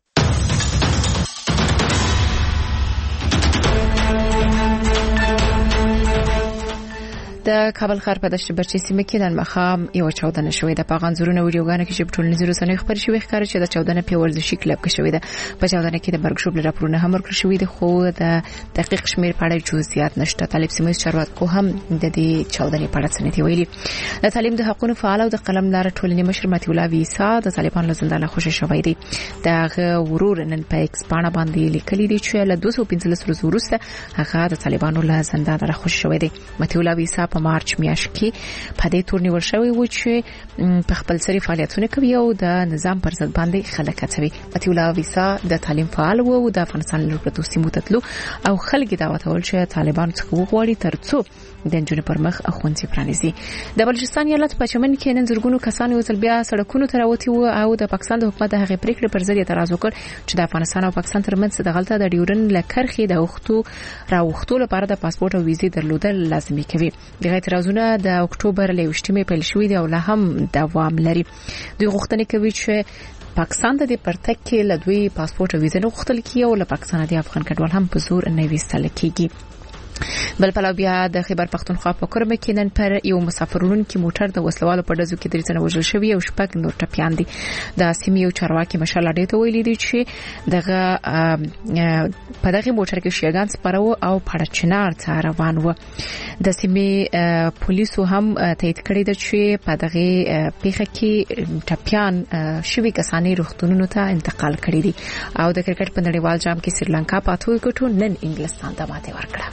د کابل ښار په دشت برچي سیمه کې نن ماښام یو چاودنه شوې ده. په غنځورونو ویډیوګانو کې چې په ټولنیزو رسنیو خبرې شوې ښکاري چې د چاودنه په ورزشي کلب کې شوې ده. په چاودنه کې د مرګ ژوبل راپورونه هم ورکړل شوي دي، خو د دقیق شمیر په اړه جزئیات نشته. طالب سیمه چارواکو هم د دې چاودنې په اړه څه نه دي ویلي. د تعلیم د حقوقو فعال او د قلم لار ټولنې مشر متي الله ویسا د طالبانو له زندانه خوشی شوی دی. دغه ورور نن په ایکس باندې باندې لیکلي دي چې له 215 ورځې وروسته هغه د طالبانو له زندانه خوشی شوی دی. متي الله ویسا په مارچ میاشت کې په دې تور نیول شوی و چې په خپل سری فعالیتونه کوي او د نظام پر ضد باندې خلک هڅوي. متي الله ویسا د تعلیم فعال و او د افغانستان له پروتو سیمو تتلو او خلک دعوت ول چې طالبانو څخه وغواړي ترڅو د انجونې پر مخ اخونځي پرانیزي. د بلوچستان ایالت په چمن کې نن زرګونو کسان یو ځل بیا سړکونو ته راوتي و او د پاکستان د حکومت د هغې پریکړې پر ضد اعتراض وکړ چې د افغانستان او پاکستان ترمنځ د غلطه د ډیورن له کرښې د راوختو لپاره د پاسپورت او ویزې درلودل لازمي کوي. دغه اعتراضونه د اکتوبر له 28 پیل شوي دي او لا هم دوام لري. دوی غوښتنه کوي چې پاکستان د پرتګ کې له دوی پاسپورت او ویزه نه غوښتل کیږي او له پاکستان د افغان کډوال هم په زور نه ویستل کیږي. بل پلو بیا د خیبر پختونخوا په کرمه کې نن پر یو مسافرونکو کې موټر د وسلوالو په ډزو کې درې تنه وژل شوی او شپږ نور ټپیان دي. د سیمې یو چارواکي مشال اډې ته ویلي دي چې دغه په دغه موټر کې شیګان سپارو او پړچنار څار روان و. د سیمې پولیسو هم تایید کړی دی چې په دغه پیښه کې ټپیان شوی کسانې روغتونونو ته انتقال کړي دي او د کرکټ په نړیوال جام کې سریلانکا په اتو وکټو نن انګلستان ته ماته ورکړه.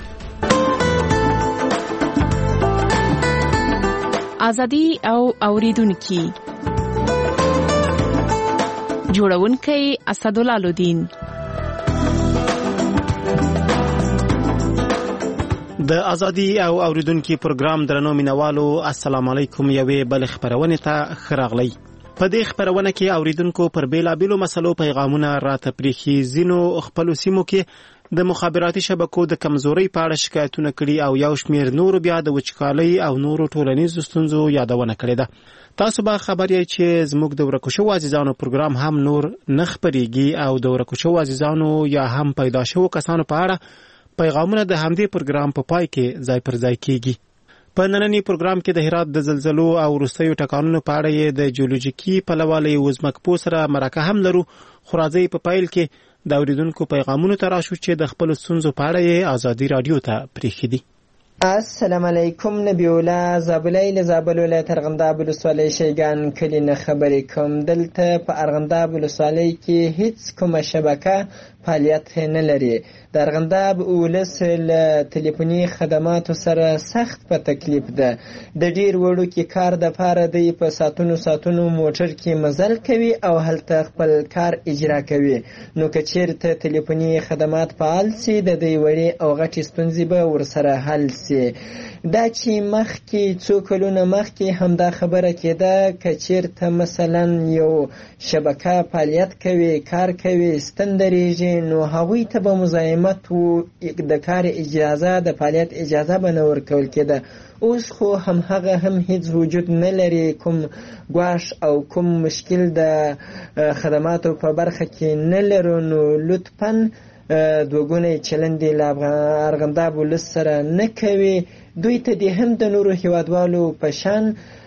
ازادي او اوریدونکو جوړونکي اسدالله لودین. د ازادي او اوریدونکو پروګرام درنو مینوالو السلام علیکم. یوې بل خبرونه ته خراغلی. په دې خبرونه کې اوریدونکو پر بیلابیلو مسلو پیغامونه راته پریخي. زینو خپل سیمو کې د مخابراتي شبکو د کمزوري په اړه شکایتونه کړي او یو شمیر نور بیا د وچکالۍ او نورو ټولنیزو ستونزو یادونه کړې ده. تاسو به خبر یې چې زموږ د ورکوشو عزیزانو پروګرام هم نور نخبريږي او د ورکوشو عزیزانو یا هم پیدا شو کسانو په اړه پیغامونه د همدې پروګرام په پای کې ځای پر ځای کیږي. په نننی پروګرام کې د هرات د زلزلو او وروستیو ټکانونو په اړه د جیولوژیکي پلوالۍ وزمکپو سره مرکه هم لرو. خو راځي په پایل کې د اوریدونکو پیغامونو ته راشو چې د خپل ستونزو په اړه ازادي رادیو ته پریښي دي. السلام علیکم. نبی الله زابلای له زابل ولایت ارغنداب ولسوالۍ شیګان کلی نه خبرې کوم. دلته په ارغنداب ولسوالۍ کې هیڅ کومه شبکه فعالیت نه لري. د ارغنداب ولس له ټلیفوني خدماتو سره سخت په تکلیف ده. د ډیر وړو کې کار د پاره دی په ساتونو موټر کې مزل کوي او هلته خپل کار اجرا کوي. نو که چیرته ټلیفوني خدمات فعال سي د دې وړي او غټي ستونزې به ورسره حل سي. دا چې مخکې څو کلونه مخکې هم دا خبره کېده که چیرته مثلا یو شبکه فعالیت کوي کار کوي ستندریږي نو هغوی ته به مزاحمت و د کار اجازه د فعالیت اجازه به نه ورکول کېده. اوس خو هم هغه هم هیڅ وجود نه لري. کوم ګواښ او کوم مشکل د خدماتو په برخه کې نه لرو. نو لطفاً دوګونی چلندې له ارغنداب ولس سره نه کوي. دوی ته دې هم د نورو هیوادوالو په شان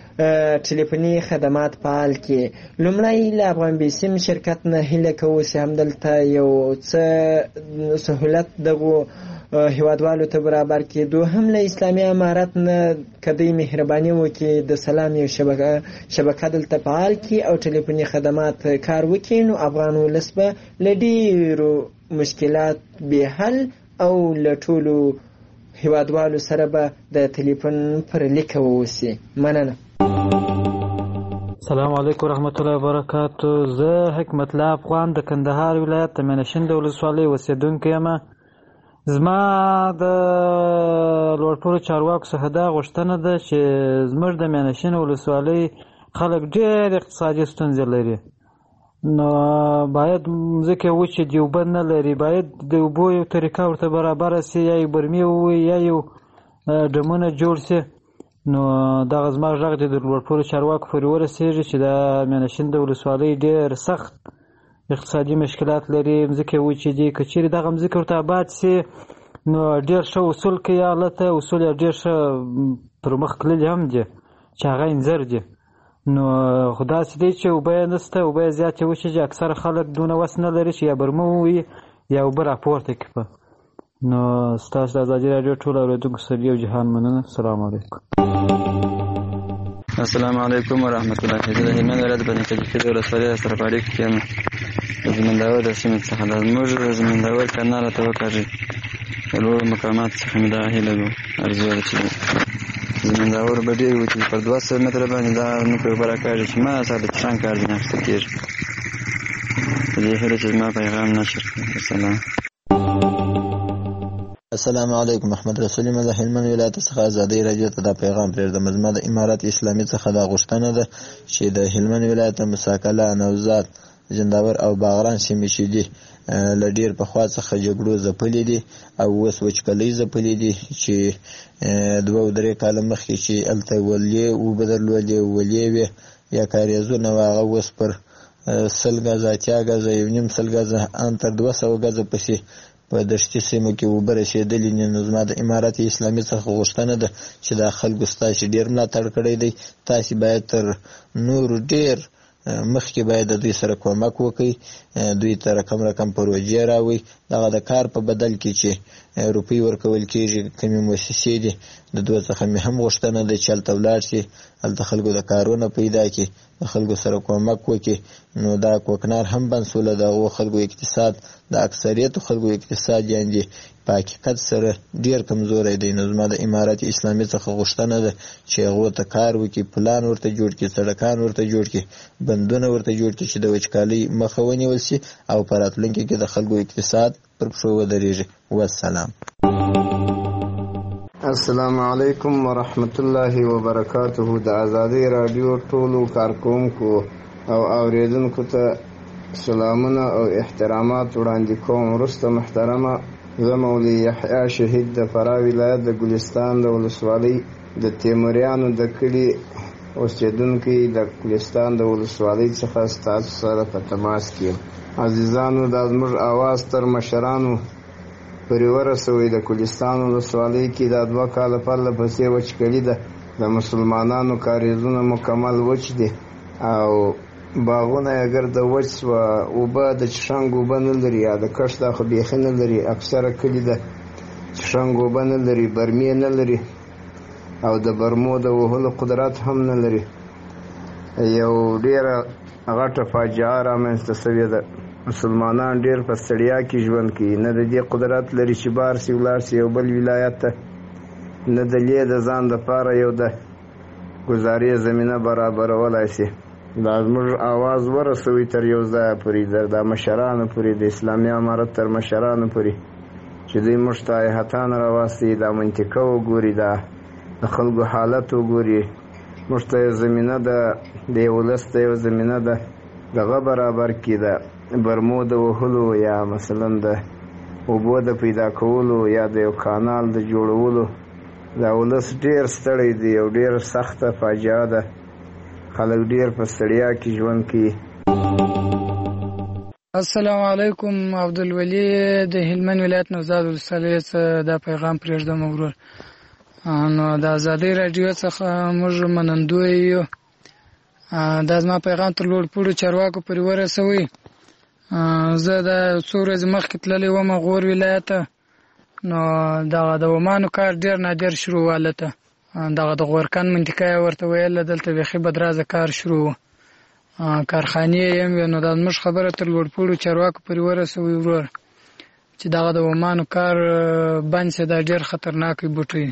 ټلیفوني خدمات فعال کړي. لومړی له افغان بیسیم شرکت نه هیله کوو چې همدلته یو څه سهولت دغو هیوادوالو ته برابر کېدو، هم له اسلامي امارت نه کدی مهرباني وکړي د سلام یو شبکه دلته فعال کړي او ټلیفوني خدمات کار وکړي، نو افغان ولس به له ډېرو مشکلات بې حل او له ټولو هیوادوالو سره به د ټلیفون پر لیکه واوسي. مننه. السلام علیکم ورحمت الله وبرکاتو. زه حکمت الله افغان د کندهار ولایت د مینشین د ولسوالۍ اوسېدونکی یم. زما د لوړپوړو چارواکو څخه دا غوښتنه ده چې زموږ د مینشین ولسوالۍ خلک ډېر اقتصادي ستونزې لري، نو باید ځکه وچې دي، اوبه نه لري، باید د اوبو یو طریقه ورته برابره سي، یا یو برمې ووي یا یو ډمونه جوړ سي. نو دغه زما غږ د لوړپوړو چارواکو پورې ورسېږي چې د مینشین د ولسوالۍ ډېر سخت اقتصادي مشکلات لري، مځکې وچې دي. که چیرې دغه مځکې ورته آباد سي نو ډېر ښه اصول کوي هلته، اصول یې ډېر ښه پر مخ تللي هم دي چې هغه انځر دي. نو خو داسې دی چې اوبه یې نشته، اوبه یې زیاتې وچې دي، اکثره خلک دونه وس نه لري چې یا برمه ووهي یا اوبه راپورته کړي. نو ستاسو د ازادي راډیو ټولو اورېدونکو سره یو جهان مننه. السلام علیکم. السلام علیکم ورحمت الله. زه د هلمند ولایت بني کلیفي د ولسوالۍ سره په اړیکه کې یم، د زمینداور د سیمې څخه. د زموږ د زمینداور کانال راته وکاږي، د لوړو مقاماتو څخه مې دغه هیله ده، ارزو ده چې زمینداور به ډېر وي چې پر 200 متره باندې دا نوکې اوبه راکاږي چې ما سره د چشان کار ځینې اخیستل کېږي. په دې هیله چې زما پیغام نشر کړي. السلام. السلام علیکم. محمد رسول یم د هلمند ولایت څخه ازادي راډیو ته دا پیغام پرېږدم. زما د امارت اسلامي څخه دا غوښتنه ده چې د هلمند ولایت مساکله، نوزاد، جنداور او باغران سیمې چې دي له ډېر پخوا څخه جګړو ځپلې دي او اوس وچکالۍ ځپلې دي، چې 2-3 کاله مخکې چې هلته ولې اوبه درلودې، ولې وې یا کاریزونه وه، هغه اوس پر 100 ګزه، 80 ګزه، 1.5 ګزه، ان تر 200 ګزه پسې په دشتي سیمو کې اوبه رسېدلې دي. نو زما د امارت اسلامي څخه غوښتنه ده چې دا خلکو ستاسې ډېر ملاتړ کړی دی، تاسې باید تر نورو ډېر مخکې باید د دوی سره کومک وکړئ، دوی ته رقم پروژې راوړئ. دغه د کار په بدل کې چې روپۍ ورکول کېږي، کومې مؤسسې دي، د دوی څخه مې هم غوښتنه ده چې هلته ولاړ شي، هلته خلکو د کارونه پیدا کړي، د خلکو سره کومک وکړي. نو دا کوکنار هم بنسوله د هغو خلکو اقتصاد، د اکثریتو خلکو اقتصاد یعنې په حقیقت سره ډېر کمزوری دی. نو زما د امارت اسلامي څخه غوښتنه ده چې هغو ته کار وکړي، پلان ورته جوړ کړي، سړکان ورته جوړ کړي، بندونه ورته جوړ کړي چې د وچکالۍ مخه ونیول شي او په راتلونکي کې د خلکو اقتصاد پر پښو ودرېږي. والسلام. السلام علیکم ورحمت الله وبرکاته. د ازادي راډیو ټولو کارکونکو او اوریدونکو ته سلامونه او احترامات وړاندې کوم. وروسته محترمه، زه مولوي یحیی شهید د فراه ولایت د ګلستان د ولسوالۍ د تیموریانو د کلي اوسېدونکی د ګلستان د ولسوالۍ څخه ستاسو سره په تماس کې یم. عزیزانو، دا زموږ اواز تر مشرانو پورې ورسوئ. د ګلستان ولسوالۍ کې دا 2 کاله پرله پسې وچکالي ده، د مسلمانانو کاریزونه مکمل وچ دي او باغونه یې ګرده وچ سوه، اوبه د چشنګ اوبه نه لري، یا د کښت دا خو بیخي نه لري. اکثره کلي د چشنګ اوبه نه لري، برمې نه لري او د برمو د وهلو قدرت هم نه لري. یو ډېره غټه فاجعه رامنځته سوې ده. مسلمانان ډېر په ستړیا کې ژوند کوي، نه د دې قدرت لري چې بار سي ولاړ سي یو بل ولایت ته، نه د لې د ځان دپاره یو د ګزارې زمینه برابرولای سي. دا زموږ آواز ورسوي تر یو ځایه پورې، د مشرانو پورې، د اسلامي امارت تر مشرانو پورې، چې دوی موږ ته هیحتان راواستوي، دا منطقه وګوري، دا د خلکو حالت وګوري، موږ ته زمینه ده، د یو ولس ته یو زمینه ده دغه برابر کړي، د برمو د وهلو یا مثلا د اوبو د پیدا کولو یا د یو کانال د جوړولو. دا ولس ډېر ستړی دی او ډېر سخته فاجعه ده، خلک ډېر په ستړیا کې ژوند کوي. السلام علیکم. عبدالولي د هلمند ولایت نوزاد ولسوالۍ څخه دا پیغام پرېږدم ورور. نو د ازادۍ راډیو څخه موږ منندوی یو. دا زما پیغام تر لوړپوړو چارواکو پورې ورسوئ. زه د څو ورځې مخکې تللی وم غور ولایت ته، نو دغه د ومانو کار ډېر نادر شروع والته دغه د غورکان منطقه ورته ویل دلته بیخي بدرازه کار شروع کارخانې هم نو دا زموږ خبره تر لوړپوړو چارواکو پورې ورسوي ورور چې دغه د ومانو کار بند شي دا ډېر خطرناک بوټي.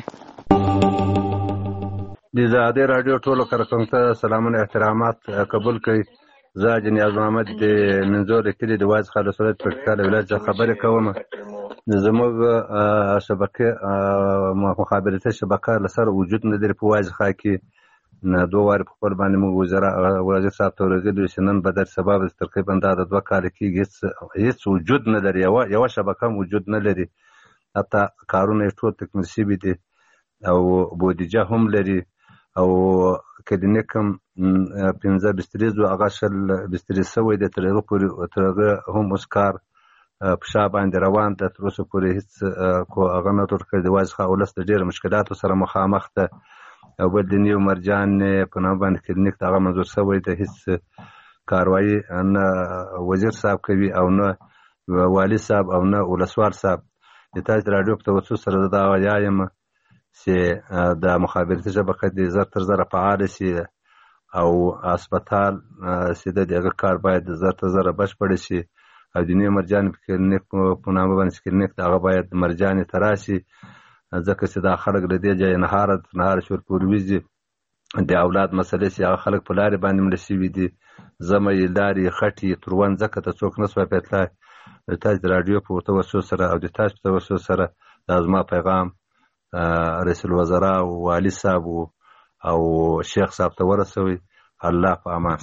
د آزادۍ راډیو ټولو کارکوونکو ته سلامونه احترامات قبول کړئ. زه جنیاز محمد د منځور کلي د واز خالص ولایت پکتیکا ولایت څخه خبرې کوم. زموږ شبکه مخابراتي شبکه لسر وجود نه لري په واز خا کې نه دوه واره په خپل باندې موږ وزیر صاحب ته ورغلو چې نن به در سبب تقریبا دا د 2 کال کې هیڅ وجود نه لري یو شبکه وجود نه لري حتی کارونه ټول تکمیل شوي دي او بودیجه هم لري او کلینیک هم 15 بستریز او هغه شل بستری سوی د ترغه پورې هم اوس کار په شا باندې روان ده. تر اوسه پورې هیڅ کو هغه نه تر کړی د واز خا ولس د ډېر مشکلاتو سره مخامخ ده او بل د نیو مرجان په نام باندې کلینیک هغه منظور سوی ده. هیڅ کاروایی نه وزیر صاحب کوي او نه والی صاحب او نه ولسوال صاحب. د تاسو راډیو په توسط سره دا وایم چې د مخابراتي شبکه د زر تر زر فعال شي او هسپتال چې دغه کار باید زر تر زر بشپړ شي او د نیو مرجان کلینیک په نام باندې کلینیک هغه باید مرجان تراشي ځکه چې دا خلک له دې ځای نهار شور پورويزي د اولاد مسلې چې هغه خلک په لارې باندې مړ شوي دي زمې لارې خټي تروان ځکه ته څوک نه سوای پېتلای. د تاسو راډیو په توسط سره او د تاسو په توسط سره د ازما پیغام رئیس الوزرا او والی صاحب او شیخ صاحب ته ورسوي. الله په امان.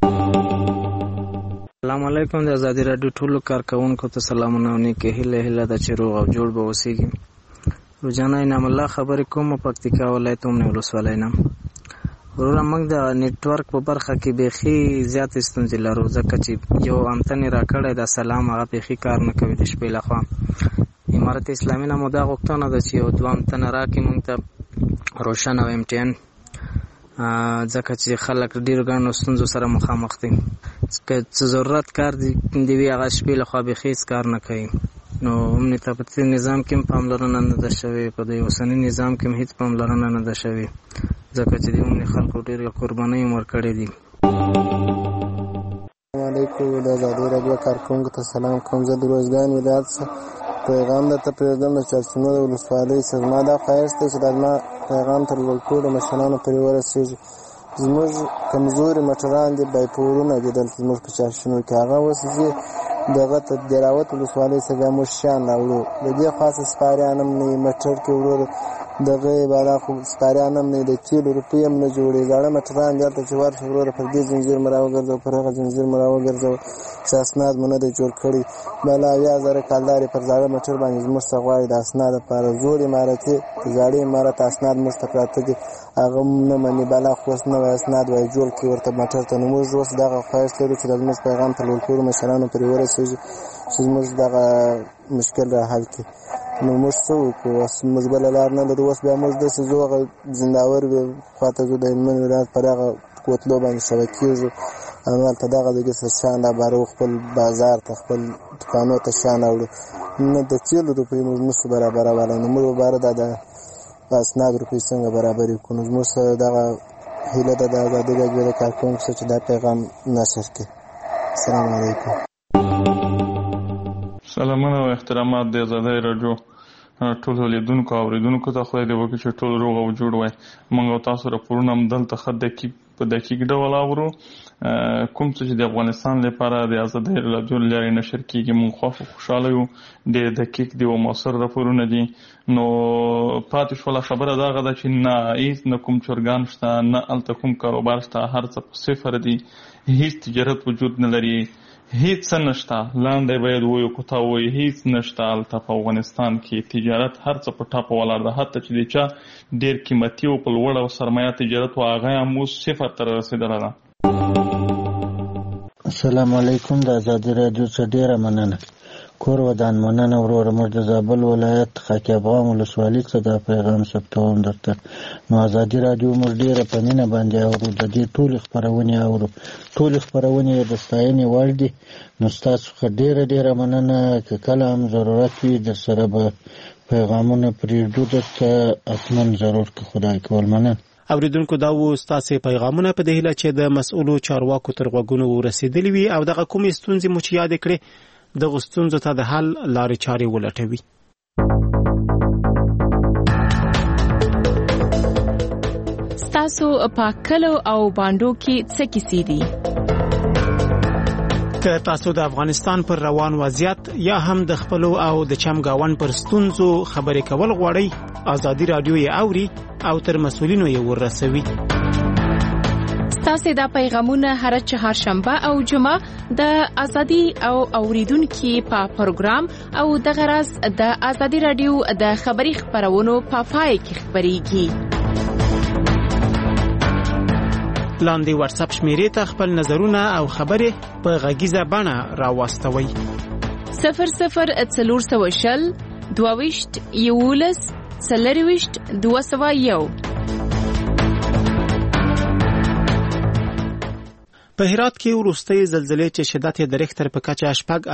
السلام علیکم. د آزادۍ راډیو ټولو کارکوونکو ته سلامونه او نیکه هیله ده چې روغ او جوړ به اوسئ. روزانه انعام الله خبرې کوم پکتیکا ولایت اومنه ولسوالۍ نه. وروره موږ د نیټورک په برخه کې بیخي زیات ستونزې لرو ځکه چې یو انتنې راکړی د سلام هغه بیخي کار نه کوي د شپې لخوا. امارت اسلامي نه مو دا غوښتنه ده چې یو دوه انتنه راکړي موږ ته روشن او MTN ځکه چې خلک ډېرو ګڼو ستونزو سره مخامخ دي. که څه ضرورت کار دی وي هغه شپې لخوا بیخي هېڅ کار نه کوي. نو امنیت په نظام کې هم پاملرنه نه ده شوې په د اوسني نظام کې هم هېڅ پاملرنه نه ده شوې ځکه چې د عمومي خلکو ډېرې قربانۍ هم ورکړې دي. السلام علیکم. د آزادۍ راډیو کارکوونکو ته سلام کوم. زه د روزګان ولایت څخه پیغام درته پرېږدم د چارسینو د ولسوالۍ څخه. زما دا خواهش دی چې دا زما پیغام تر ټولو مشرانو پورې ورسېږي. زموږ کمزوري مټران دي بایپورونه دي دلته زموږ په چارسینو کې هغه اوس ځي دغه ته دراوت ولسوالۍ څخه بیا موږ شیان راوړو. د دې خاصه سپاریان هم نه مټر کې ورور دغه بالا خو سپاریان هم نه د کیلو روپۍ هم نه جوړي. زاړه مټران دلته چې ورشه وروره پر دې زنځیر مو راوګرځو پر هغه زنځیر مو راوګرځو چې اسناد مو نه دی جوړ کړی. بله 80,000 کالدارې پر زاړه مټر باندې زموږ څخه غواړي د اسناد لپاره. زوړ عمارتي زاړه عمارت اسناد موږ ته پراته دي هغه نه مني. بله خو اوس نوی اسناد وایي جوړ کړي ورته مټر ته. نو موږ اوس دغه خواهش لرو چې د زموږ پیغام ته ټولو مشرانو پرې ورسېږي چې زموږ دغه مشکل را حل کړي. نو موږ څه وکړو اوس موږ بله لار نه لرو. اوس بیا موږ داسې ځو هغه زنداور خواته ځو د هلمند ولایت پر هغه کوتلو باندې شبکېږو همالته دغه دګې څه شیان رابارو خپل بازار ته خپل دوکانو ته شیان راوړو. نه د تیلو روپۍ موږ نشو برابرولی. نو موږ باره دا د اسناد روپۍ څنګه برابرې کړو. نو زموږ سره دغه هیله ده د آزادۍ راډیو د کارکوونکو سره چې دا پیغام نشر کړي. السلام علیکم. سلامونه او احترامات د آزادۍ راډیو ټولو لیدونکو او اورېدونکو ته. خدای دې وکړي چې ټول روغ او جوړ وای. موږ او تاسو راپورونه هم دلته ښه په دقیق ډول اورو. کوم څه چې د افغانستان لپاره د آزادۍ راډیو له لارې نشر کېږي موږ خوشحاله یو. ډېر دقیق دي او مؤثر راپورونه دي. نو پاتې شوله خبره دغه ده چې نه هېڅ نه کوم چرګان شته نه هلته کوم کاروبار شته. هر څه په صفر دي. هېڅ تجارت وجود نه لري. هیڅ څه نشته. لاندې باید وایو که تا وایي هیڅ نشته هلته په افغانستان کې. تجارت هر څه په ټاپه ولاړ ده. حتی چې د چا ډېر قیمتي او په لوړه سرمایه تجارت و هغه هم اوس صفر ته رسېدلی ده. السلام علیکم. د آزادۍ راډیو څخه ډېره مننه. کور ودان مننه وروره. موږ د زابل ولایت خاک افغان ولسوالۍ څخه دا پیغام ثبتوم درته. نو آزادۍ راډیو موږ ډېره په مینه باندې اورو. د دې ټولې خپرونې اورو. ټولې خپرونې د ستاینې وړ دي. نو ستاسو څخه ډېره مننه. که کله هم ضرورت وي در سره به پیغامونه پرېږدو درته حتما ضرور که خدای کول. مننه. اوریدونکو دا و ستاسو پیغامونه په دې هیله چې د مسؤلو چارواکو تر غوږونو ورسېدلي وي او دغه کومې ستونزې مو چې یاد کړې دغه ستونزو ته د حل لارې چارې ولټوي. ستاسو په کلو او باندو کې څه کیسې دي؟ که تاسو د افغانستان پر روان وضعیت یا هم د خپلو او د چمګاون پر ستونزو خبرې کول غواړئ، ازادي رادیو یې اوري او تر مسؤلینو یې ورسوي. ستاسو د پیغامونه هر چهارشنبه او جمعه د ازادي او اوریدونکو په پروګرام او د غرض د ازادي رادیو د خبري خبرونو په پای کې خبريږي. لاندې واتس اپ شمیرې ته خپل نظرونه او خبرې په غږیزه بڼه راوستوي. 0040 22 11 40 201. په هرات کې وروستۍ زلزلې چې شدت یې د ریختر په کچه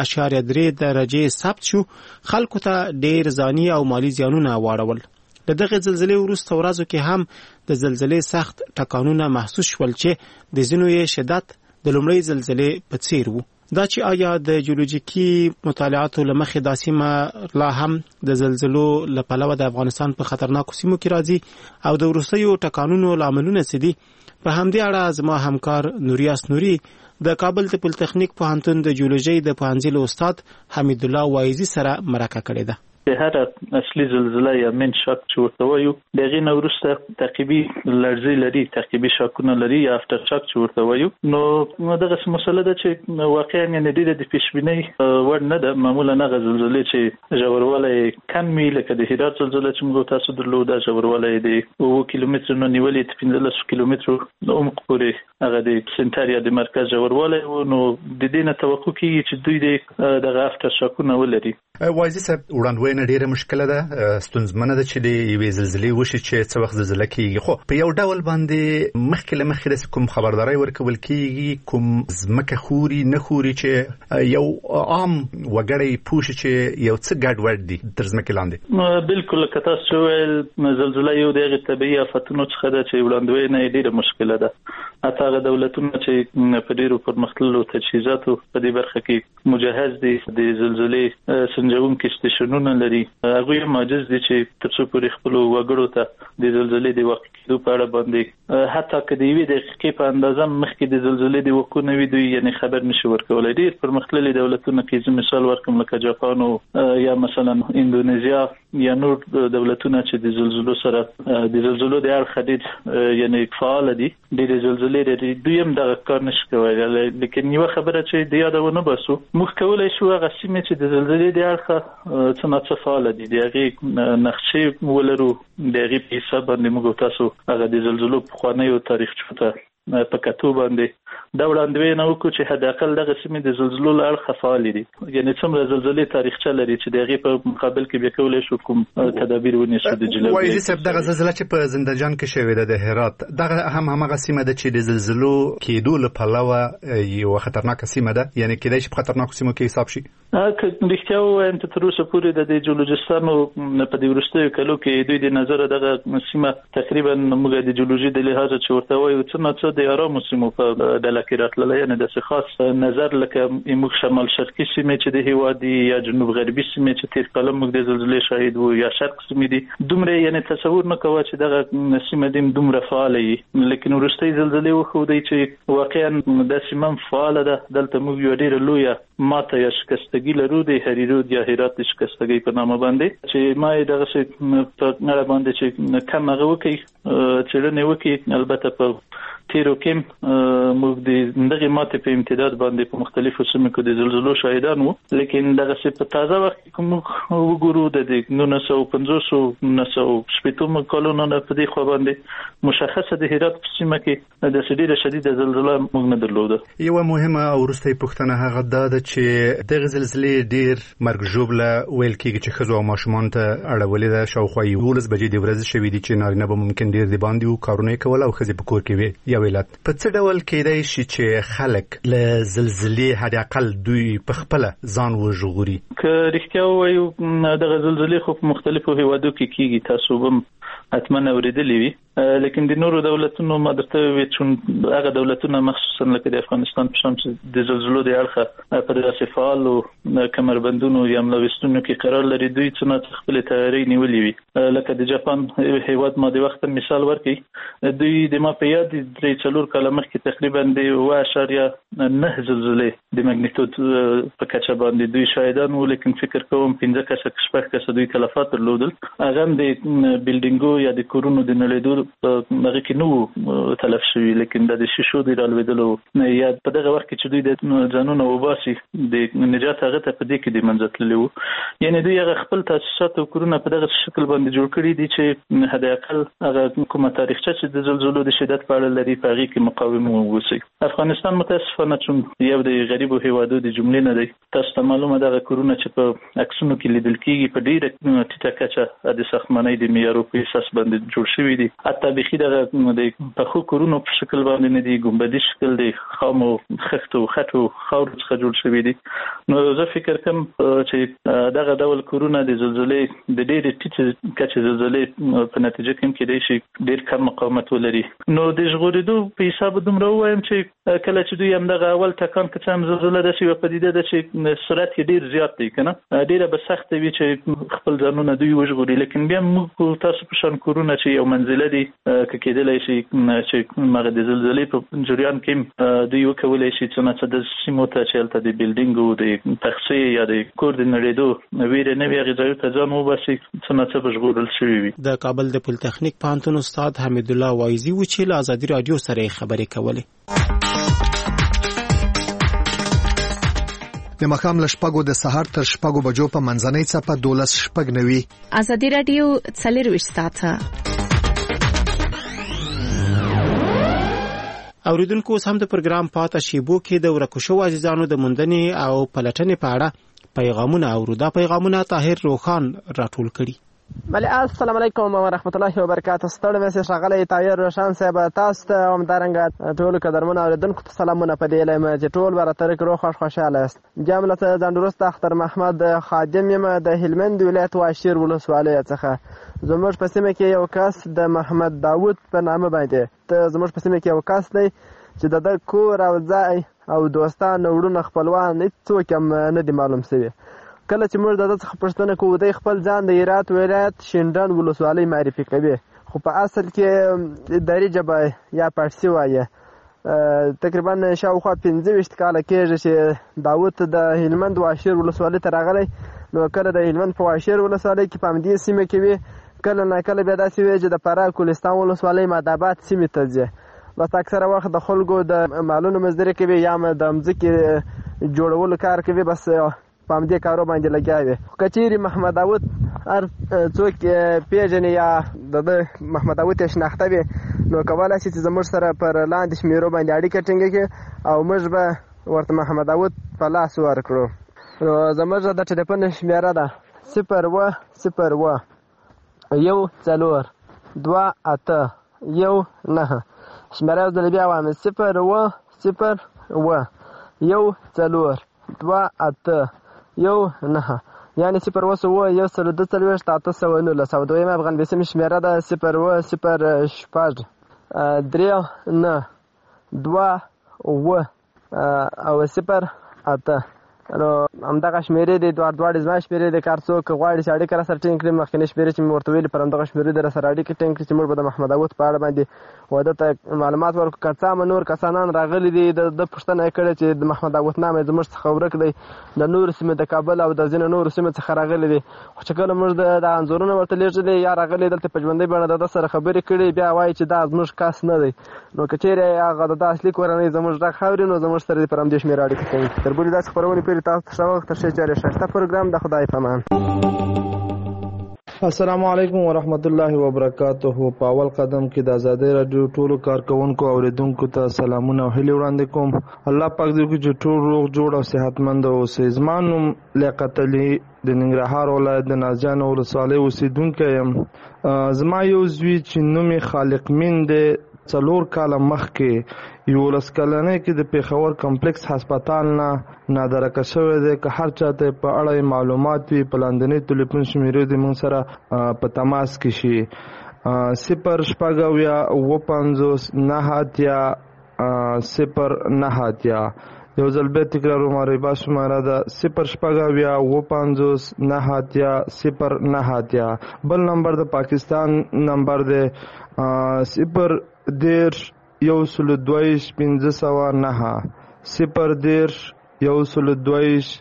6.3 درجه ثبت شو، خلکو ته ډېر ځاني او مالی زیانونه واړول. د دغه زلزلې وروسته ورځو کې هم د زلزلې سخت ټکانونه محسوس شول چې د ځینو یې شدت د لومړۍ زلزلې په څیر وو. دا چې آیا د جیولوژیکي مطالعاتو لمخې دا سیمه لا هم د زلزلو له پلوه د افغانستان په خطرناکو سیمو کې راځي او د وروستیو ټکانونو لاملونه څه دي، په همدې اړه زما همکار نوریاس نوري د کابل د پولیټیکنیک پوهنتون د جیولوژي د پوهنځي استاد حمید الله وایزي سره مرکه کړې ده. هر اصلي زلزله یا من شاک چې ورته وایو دغه نه وروسته تعقیبي لړزې لري، تعقیبي شاکونه لري یا افټر شاک چې ورته وایو. نو دغه مسله ده چې واقعا یعنی د پیشبینۍ وړ نه ده. معمولا هغه زلزلې چې ژوروالی کم وي لکه د هرات زلزله چې موږ تاسو درلوده ژوروالی د 2 کیلومتر نه نیولې 15 کیلومتر عمق پورې هغه د سنټر یا د مرکز ژوروالی و. نو د دې نه توقع کیږي چې دوی دغه افټر شاکونه ولري. وایزي صاحب وړاندوینه ډیره مشکله ده، ستونزمنه ده چې د یوې زلزلې وشي چې څه وخت زلزله کیږي، خو په یو ډول باندې مخکې له مخکې د کوم خبرداري ورکول کیږي، کوم ځمکه خوري نه خوري چې یو عام وګړی پوښي چې یو څه ګډوډ دي تر ځمکې لاندې. بالکل که تاسو ویل زلزله یو دغه طبيعي آفتونو څخه ده چې وړاندوینه ډیره مشکله ده. حتی هغه دولتونه چې په ډیرو پرمختللو تجهیزاتو په دې برخه کې مجهز دي د زلزلې سنجونکي سټیشنونه لري، هغه معجز دي چې ترڅو پورې خپل وګړو ته د زلزلې د واقع کېدو په اړه باندې حتی که د یوې دقیقې په اندازه مخکې د زلزلې د وقوع نه وي دوی یعنی خبر نشي ورکولای. ډیر پرمختللي دولتونه کې زه مثال ورکوم لکه جاپان یا مثلا اندونیزیا یا نور دولتونه چې د زلزلو سره د زلزلو د اړخ ډیر یعنی فعال دي، د زلزلې لري، دوی هم دغه کار نشي کولای. لیکن یو خبره چې د یادونه باسو موږ کولای شو هغه سیمه چې د زلزلې د اړخ څه فعال دي دغه نقشې ولرو، دغه په حساب باندې موږ تاسو هغه د زلزلو په خوانیو تاریخ ته په کتو باندې دا وړاندوینه وکړو چې حد اقل دغه سیمې د زلزلو له اړخه فعال دي، یعنی څومره زلزلې تاریخچه لري چې دغه په مقابل کې به کولای شو کوم تدابیر ونیسو د جلوه. وایي چې دغه زلزلہ چې په زندجان کې شوې ده د هرات دغه همغه سیمه ده چې د زلزلو کېدو له پلوه یو خطرناک سیمه ده، یعنی کېدای شي په خطرناکو سیمو کې حساب شي. رښتیا وایم ته تر اوسه پورې د جیولوژیستانو په دې وروستیو کلو کې دوی د نظر دغه سیمه تقریبا موږ د جیولوژي د لحاظ چې ورته وایو څه د آرامو سیمو په ډله کې راتللی، یعنی د خاص نظر لکه موږ شمال شرقي سیمې چې د هیواد دي یا جنوب غربي سیمې چې تیر کال موږ د زلزلې شاهد وو یا شرق سیمې دي، دومره یعنی تصور نه کوو چې دغه سیمې دې دومره فعاله وي. لیکن وروستۍ زلزلې وښودی چې واقعا د سیمه فعاله ده. دلته موږ یو ډېره لویه ماته یا شکستګي لرو د هریرود یا هرات شکستګي په نامه باندې چې ما دغه څه په نړۍ باندې چې کم هغه وکي چې وکي البته په تیرو کې موږ د دغه ماته په امتداد باندې په مختلفو سیمو کې د زلزلو شاهدان وو. لیکن دغه څه په تازه وخت کې موږ وګورو د 1950 1970 کلونو نه په دې خو باندې مشخصه د هرات په سیمه کې د شدید زلزلہ موږ نه درلوده. یو مهمه او وروستۍ پوښتنه هغه ده چې دغه زلزلې ډیر مرګ ژوبله ویل کېږي چې ښځو او ماشومان ته اړولې ده. شاوخوا 12 بجې د ورځې شوې دي چې نارینه به ممکن ډیر دی باندې کارونه کول او ښځې په کور کې وي. یا ویلات په څه ډول کېدای کېدای شي چې خلک له زلزلې حد اقل دوی په خپل ځان وژغوري؟ که رښتیا وایو دغه زلزلې خو په مختلفو هیوادو کې کیږي، تاسو هم حتما اوریدلې وي، لیکن د نورو دولتونو ما درته وی چې هغه دولتونه مخصوصا لکه د افغانستان په شان چې د زلزلو د اړخه په داسې فعالو کمربندونو یا ملوثونو کې قرار لري، دوی څنګه خپل تیاری نیولې وي. لکه د جاپان هیواد ما د وخت مثال ورکړي، دوی د ما په یاد 3-4 کال مخکې تقریبا د 1.9 زلزلې د ماګنیټود په کچه باندې دوی شاهدان وو، لیکن فکر کوم 15 کسه 6 کسه دوی تلفات درلودل. هغه د بلډینګو یا د کورونو د نړیدو هغه کې نو تلف شوی، لیکن د شیشو د رالوېدلو یا په دغه وخت کې چې دوی د ځانونه وباسي د نجات هغه ته په دې کې د منځ تللی وو. یعنې دوی هغه خپل تاسیسات او کورونه په دغه شکل باندې جوړ کړي دي چې حد اقل هغه کومه تاریخچه چې د زلزلو د شدت په اړه لري په هغه کې مقاومه ووسی. افغانستان متاسفانه چې یو د غریبو هیوادو د جملې نه دی، تاسو ته معلومه ده کورونه چې په عکسونو کې لیدل کېږي په ډیره ټیټه کچه د ساختمانۍ د معیارو په اساس باندې جوړ شوی دي، حتی بخي د پخو کورونو په شکل باندې نه دي، ګمبدي شکل دی، خامو خښتو خټو خاور څخه جوړ شوی دي. نو زه فکر کوم چې دغه ډول کورونه د زلزلې د ډېرې ټیټې کچې زلزلې په نتیجه کې کېدای شي ډېر کم مقاومت ولري. نو د ژغورېدو په حساب دومره ووایم چې کله چې دوی همدغه اول ټکان که څه هم زلزله داسې یوه پدیده ده چې سرعت یې ډېر زیات دی، که نه ډېره به سخته وي چې خپل ځانونه دوی وژغوري. لیکن بیا موږ تاسو په شان کورونه چې یو منزله دي که کېدلی شي چې هغه د زلزلې په جریان کې دوی وکولی شي څه د سیمو ته چې هلته د بلډینګو د تخصې یا د کور د نړېدو ویرې نه وي هغې ځایو ته ځان وباسي څه به ژغورل شوي وي. د کابل د پولتخنیک پوهنتون استاد حمیدالله وایزي و چې له ازادي راډیو سره یې خبرې کولې. د ماښام له 6 د سهار تر 6 بجو په منځنۍ څپه 12:09. ازادي راډیو 24 ساعته. اوریدونکو اوس هم د پروګرام پاته شیبو کې د ورکو شو عزیزانو د موندنې او پلټنې په اړه پیغامونه اورو. دا پیغامونه طاهر روخان راټول کړي. بله السلام علیکم و رحمت الله و برکاته. ستړی مې ښاغلی طاهر روشان صاحب، تاسو ته همدارنګه ټولو قدرمنو اوریدونکو ته سلامونه په دې هیله یم چې ټول به راته روغ خوښ خوشحاله یاست. بیا هم له ځان وروسته اختر محمد خادم یم د هلمند ولایت واشیر ولسوالۍ څخه. زموږ په سیمه کې یو کس د محمد داود په نامه باندې زموږ په سیمه کې یو کس دی چې د ده کور او ځای او دوستان وروڼه خپلوان هېڅوک هم نه دي معلوم شوي. کله چې موږ د ده څخه پوښتنه کوو دی خپل ځان د هرات ولایت شینډنډ ولسوالۍ معرفي کوي، خو په اصل کې دري ژبه یا پارسي وایي. تقریبا شاوخوا 25 کاله کېږي چې داود د هلمند واشیر ولسوالۍ ته راغلی. نو کله د هلمند په واشیر ولسوالۍ کې په همدې سیمه کې وي، کله ناکله بیا داسې وي چې د فراه کوهستان ولسوالۍ مادآباد سیمې ته ځي. بس اکثره وخت د خلکو د مالونو مزدوري کوي یا د مځکې جوړولو کار کوي، بس په همدې کارو باندې لګیا وي. که چیرې محمد داود هر څوک پیژني یا د محمد داود یې شناخته وي، نو کولی شي چې زموږ سره پر لاندې شمېرو باندې اړیکه ټینګه کړي او موږ به ورته محمد داود په لاس ورکړو. نو زموږ د ټلیفون شمېره ده 010 1 4 2 8 1 9. شمېره یو ځل بیا وایم 010 1 4 2 8 1 9، یعنې 010 1 4 2 افغان بیسیم شمېره ده 010 3 9 2 او 0 8. نو همدغه شمېرې دي، دواړې زما شمېرې دي. کار څوک غواړي چې اړیکه راسره ټینګ کړي، مخکینۍ شمېرې چې مې ورته ویلې پر همدغه شمېرې دي راسره اړیکه ټینګ کړي چې موږ به د محمد داود په اړه باندې واده ته معلومات ورکړو. که څه هم نور کسانان راغلي دي د پوښتنه یې کړې چې د محمد داود نام یې زموږ څخه ورک دی، د نورو سیمې د کابل او د ځینو نورو سیمې څخه راغلي دي. خو چې کله موږ د انځورونه ورته لیږلي یا راغلي دلته په ژوندۍ بڼه د ده سره خبرې کړي، بیا وایي چې دا زموږ کس نه دی. نو که چیرې هغه د ده اصلي کورنۍ زموږ غږ اوري، نو زموږ سره دې پر همدې شمېره اړیکه ټینګ کړي. تر بلې داسې خپرونې پورې تاسو ته ښه وخت. تر ښې چارې ښایسته پروګرام د خدای په امان. السلام علیکم ورحمت الله وبرکاته. په اول قدم کې د ازادي رادیو ټولو کارکونکو او اوریدونکو ته سلامونه او هیلې وړاندې کوم. الله پاک دې وکړي چې ټول روغ جوړ او صحتمند اوسئ. زما نوم لیاقت علي د ننګرهار ولایت د نازجان ولسوالۍ اوسېدونکی یم. زما یو زوی چې نوم یې خالق مین دی 4 کاله مخکې 11 کلنۍ کې د پیښور کمپلیکس هسپتال نه نادرکه شوی دی. که هر چاته په اړه معلومات وي په لاندنۍ ټلیفون شمیرې د موږ سره په تماس کې شي 0 یو ځل به تکراروم ریبا شماره ده 0 بل نمبر د پاکستان نمبر ده 0 102 1509 0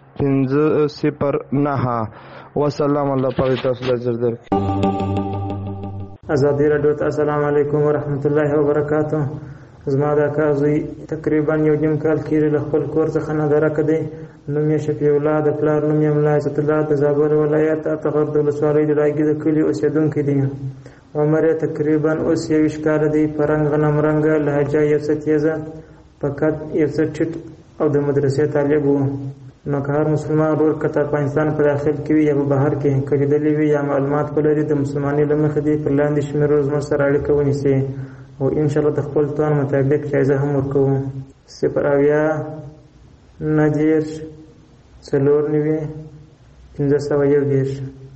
1509 وسلام الله پاک تاسو له زر درک. ازادي رادیو ته السلام علیکم ورحمت الله وبرکاته. زما د کازوی تقریبا یو نیم کال کېږي له خپل کور څخه نادرکه دی. نوم یې شفیع الله د پلار نوم یې ملا عزت الله د زابل ولایت اطغر د ولسوالۍ د راګي د کلي اوسېدونکی دی. عمر یې تقریبا اوس 21 کاله دی. په رنګ غنم رنګه لهجه یې څه تیزه په قد یې څه ټیټ او د مدرسې طالب و. نو که هر مسلمان ورور که افغانستان په داخل کې وي یا په بهر کې که لیدلی وي یا معلومات ولري د مسلمانۍ له مخې دی پر لاندې شمیرو زموږ سره اړیکه ونیسي او انشاءالله د خپل توان مطابق جایزه هم ورکوو. 0 90 4 501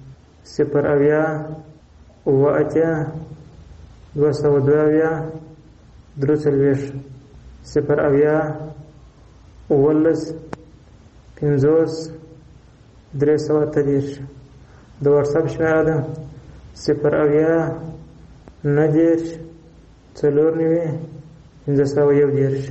د واتساپ شمیره ده 0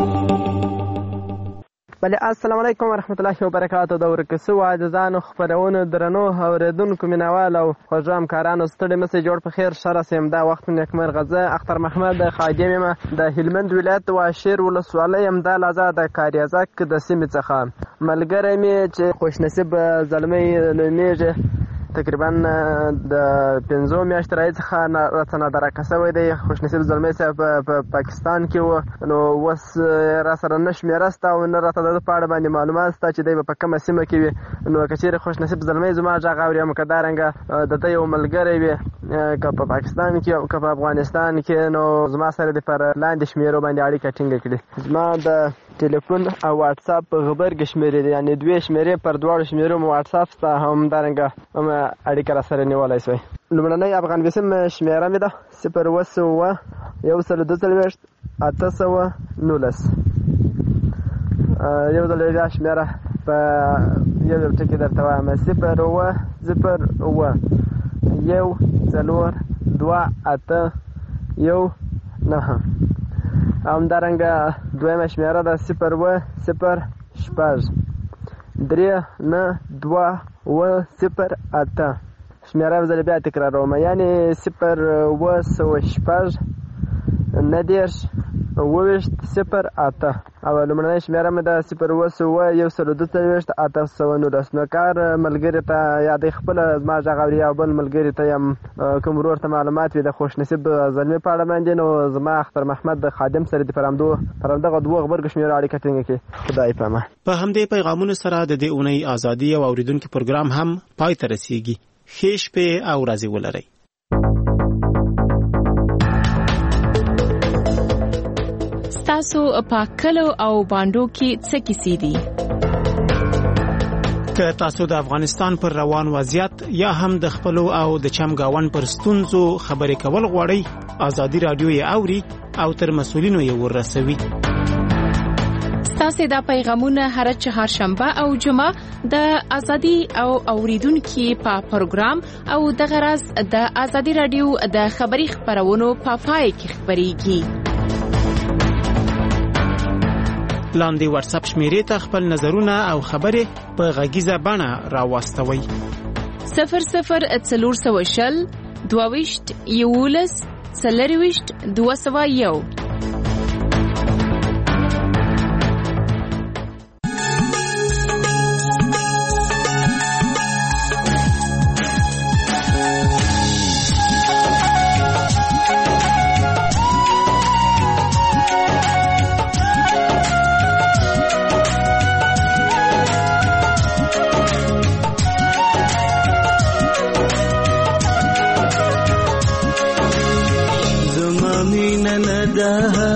بله السلام علیکم ورحمت الله وبرکاته. د ورکسو عاجزانو خپرونو درنو اوریدونکو مینوال او خوږو همکارانو ستړي مسئ جوړ په خیر ښه راسئ. دا وخت نیکمرغه. زه اختر محمد خادم یم د هلمند ولایت واشیر ولسوالۍ یم د لازا د کاریزک د سیمې څخه. ملګری مې چې خوشنصیب زلمی نومیږي تقریبا د 15 میاشتې راهیسې څخه راته نادرکه شوی دی. خوشنصیب زلمی صاحب په پاکستان کې و نو اوس را سره نه شمېره شته او نه راته د ده په اړه باندې معلومات شته چې دی به په کومه سیمه کې وي. نو که چېرې خوشنصیب زلمی زما غږ اوري هم که دارنګه د ده یو ملګری وي که په پاکستان کې او که په افغانستان کې نو زما سره د پر لاندې شمېرو باندې اړیکه ټینګه کړي. زما د ټلیفون او واتساپ غبرګې شمېرې دي یعنې 2 شمېرې پر دواړو شمېرو مو واتساپ شته همدارنګه هم اړیکه را سره نیولی شوی. لومړنۍ افغان وسیم شمېره مې ده 0 142 819 یو ځل بیا شمېره په یو یو ټکي درته وایم 0 0 1 4 2 8 1 9 همدارنګه دویمه شمېره ده 0 0 6 3 9 2 0 8 شمېره یو ځل بیا تکراروم یعنې 0 6 90 0 8 او لومړنۍ شمېره مې ده 0 142 819. نو کار ملګري ته یا د خپله زما غږ اوري او بل ملګري ته یم کوم ورور ته معلومات وي د خوشنصیب زلمي په اړه باندې نو زما اختر محمد د خادم سره د پر همدغه 2 غبرګو شمېرو اړیکه ټینګه کړي. خدای پامه. په همدې پیغامونو سره د دې اونۍ ازادي او اوریدونکو پروګرام هم پای ته رسیږي. ښې شپې او ورځې ولرئ. تاسو په کلو او باندو کې څه کیسې دي؟ که تاسو د افغانستان پر روان وضعیت یا هم د خپل او د چمګاون پر ستونزو خبرې کول غواړئ ازادي رادیو یې اوري او تر مسؤلینو یې ورسوي. تاسو دا پیغامونه هر چهارشنبه او جمعه د ازادي او اوریدونکو په پروګرام او د غرض د ازادي رادیو د خبري خبرونو په پای کې خبريږي. لاندې واتس اپ شمیرې ته خپل نظرونه او خبرې په غږیزه بڼه راوستوئ. 0040 22 11 201. د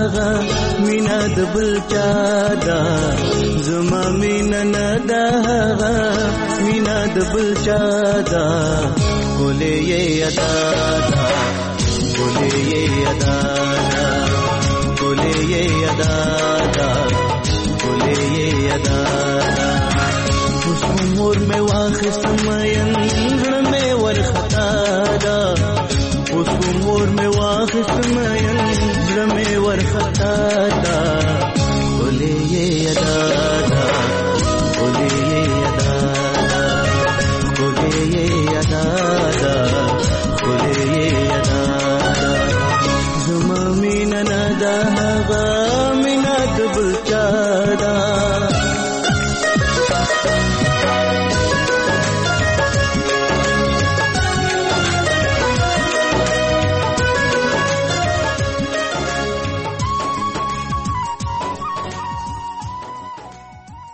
هغه مینا د بل چا دا زما مینا نه دا هغه مینا د بل چا دا ګلې یې ادا دا ګلې یې ادا دا ګلې یې ادا دا ګلې یې ادا اوس عمر مې واخستم یم زړه مې ورخطا دا اوس عمر مې واخستم یم زړه مې ورخطا دا ګلې یې ادا